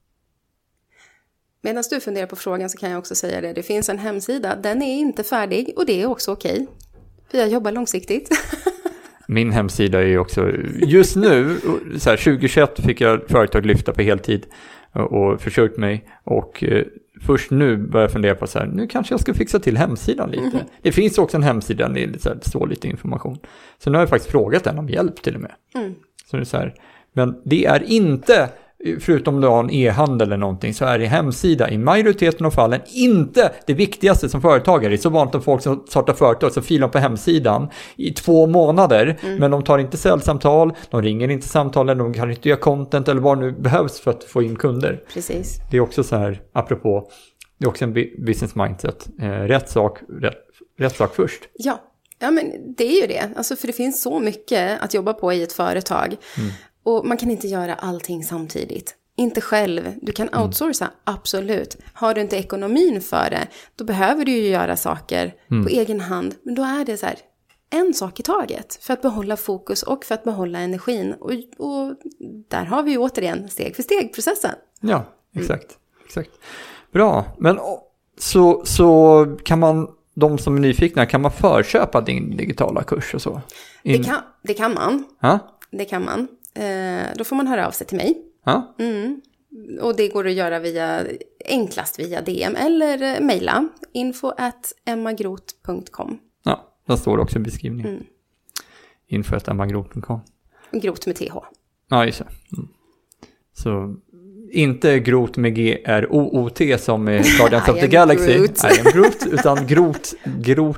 Medan du funderar på frågan så kan jag också säga det. Det finns en hemsida, den är inte färdig och det är också okej. För jag jobbar långsiktigt. Min hemsida är ju också, just nu, så här, tjugohundratjugoett fick jag företag lyfta på heltid och, och försökt mig. Och eh, först nu börjar jag fundera på så här, nu kanske jag ska fixa till hemsidan lite. Mm. Det finns också en hemsida där det, så här, det står lite information. Så nu har jag faktiskt frågat den om hjälp till och med. Mm. Så det är så här, men det är inte, förutom du har en e-handel eller någonting, så är det hemsida i majoriteten av fallen inte det viktigaste som företagare. Det är så vanligt att folk som startar företag så filar på hemsidan i två månader, mm. men de tar inte säljsamtal, de ringer inte samtalen, de kan inte göra content eller vad nu behövs för att få in kunder. Precis. Det är också så här, apropå, det är också en business mindset. Eh, rätt sak, rätt, rätt sak först. Ja. Ja, men det är ju det. Alltså, för det finns så mycket att jobba på i ett företag. Mm. Och man kan inte göra allting samtidigt. Inte själv. Du kan outsourca, mm. absolut. Har du inte ekonomin för det, då behöver du ju göra saker mm. på egen hand. Men då är det så här, en sak i taget. För att behålla fokus och för att behålla energin. Och, och där har vi ju återigen steg för steg processen. Ja, exakt. Mm. exakt. Bra, men så, så kan man, de som är nyfikna, kan man förköpa din digitala kurs och så? In... Det, kan, det kan man. Ha? Det kan man. Eh, då får man höra av sig till mig. Ja. Mm. Och det går att göra via, enklast via D M eller mejla. info at emmagroth punkt com. Ja, där står det också i beskrivningen. Mm. info at emmagroth punkt com. Groth med T H. Ja, just det. Mm. Så inte Groth med G R O O T som är Guardians of the Galaxy. I am Groth, utan Groth, Groth.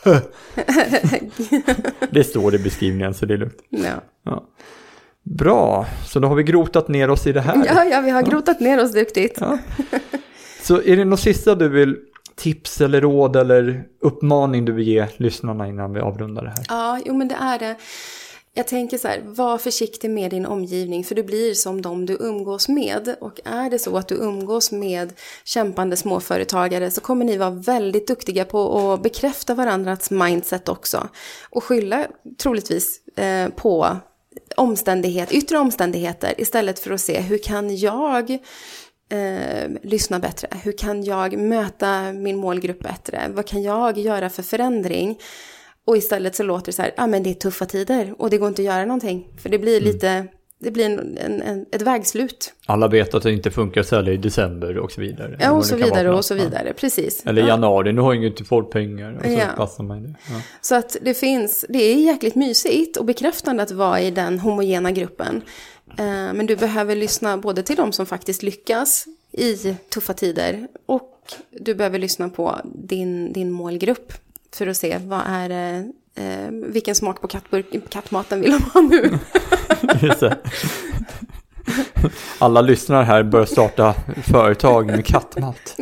Det står i beskrivningen så det är lugnt. Ja. Ja. Bra, så då har vi grotat ner oss i det här. Ja, ja vi har grotat ja. ner oss duktigt. Ja. Så är det något sista du vill, tips eller råd eller uppmaning du vill ge lyssnarna innan vi avrundar det här? Ja, jo men det är det. Jag tänker så här, var försiktig med din omgivning för du blir som de du umgås med. Och är det så att du umgås med kämpande småföretagare så kommer ni vara väldigt duktiga på att bekräfta varandras mindset också. Och skylla troligtvis eh, på omständighet, yttre omständigheter istället för att se hur kan jag eh, lyssna bättre? Hur kan jag möta min målgrupp bättre? Vad kan jag göra för förändring? Och istället så låter det så här, ja ah, men det är tuffa tider och det går inte att göra någonting. För det blir lite, mm. det blir en, en, en, ett vägslut. Alla vet att det inte funkar att sälja i december och så vidare. Ja, och så vidare och så vidare, precis. Eller i ja. januari, nu har jag inte folk pengar. Och så ja. passar man det. Ja. Så att det finns, det är jäkligt mysigt och bekräftande att vara i den homogena gruppen. Eh, men du behöver lyssna både till de som faktiskt lyckas i tuffa tider. Och du behöver lyssna på din, din målgrupp. För att se vad är det, eh, vilken smak på kattburk, kattmaten vill de ha nu. Just det. Alla lyssnare här börjar starta företag med kattmat.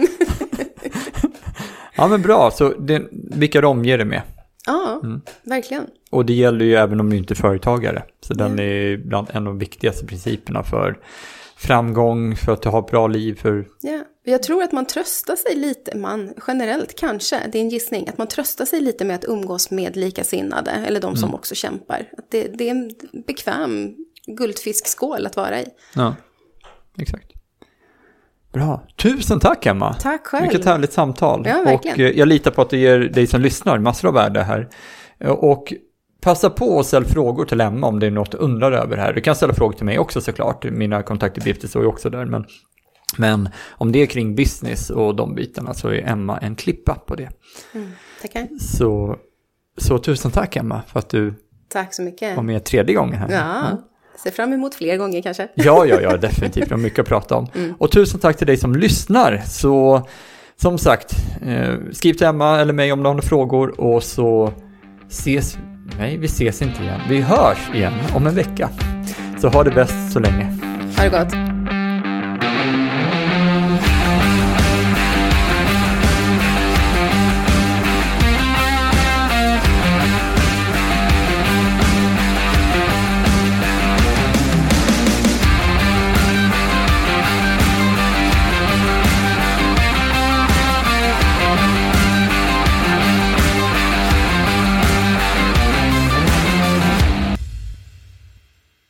Ja, men bra. Så det, vilka de ger det med? Ja, mm. verkligen. Och det gäller ju även om du inte är företagare. Så mm. den är bland en av de viktigaste principerna för framgång, för att ha ett bra liv. För... Ja, jag tror att man tröstar sig lite, man generellt kanske, det är en gissning, att man tröstar sig lite med att umgås med likasinnade, eller de mm. som också kämpar. Att det, det är en bekväm guldfiskskål att vara i. Ja, exakt. Bra. Tusen tack, Emma. Tack själv. Vilket härligt samtal. Ja, verkligen. Och jag litar på att det ger dig som lyssnar massor av värde här. Och passa på att ställa frågor till Emma om det är något du undrar över här. Du kan ställa frågor till mig också såklart. Mina kontaktuppgifter står ju också där. Men, men om det är kring business och de bitarna så är Emma en klippa på det. Mm, tackar. Så, så tusen tack, Emma, för att du tack så mycket. var med tredje gången här. Ja, mm. ser fram emot fler gånger kanske. Ja, ja, ja, definitivt. Vi har mycket att prata om. Mm. Och tusen tack till dig som lyssnar. Så som sagt, eh, skriv till Emma eller mig om du har några frågor. Och så ses, nej vi ses inte igen. Vi hörs igen om en vecka. Så ha det bäst så länge. Ha det gott.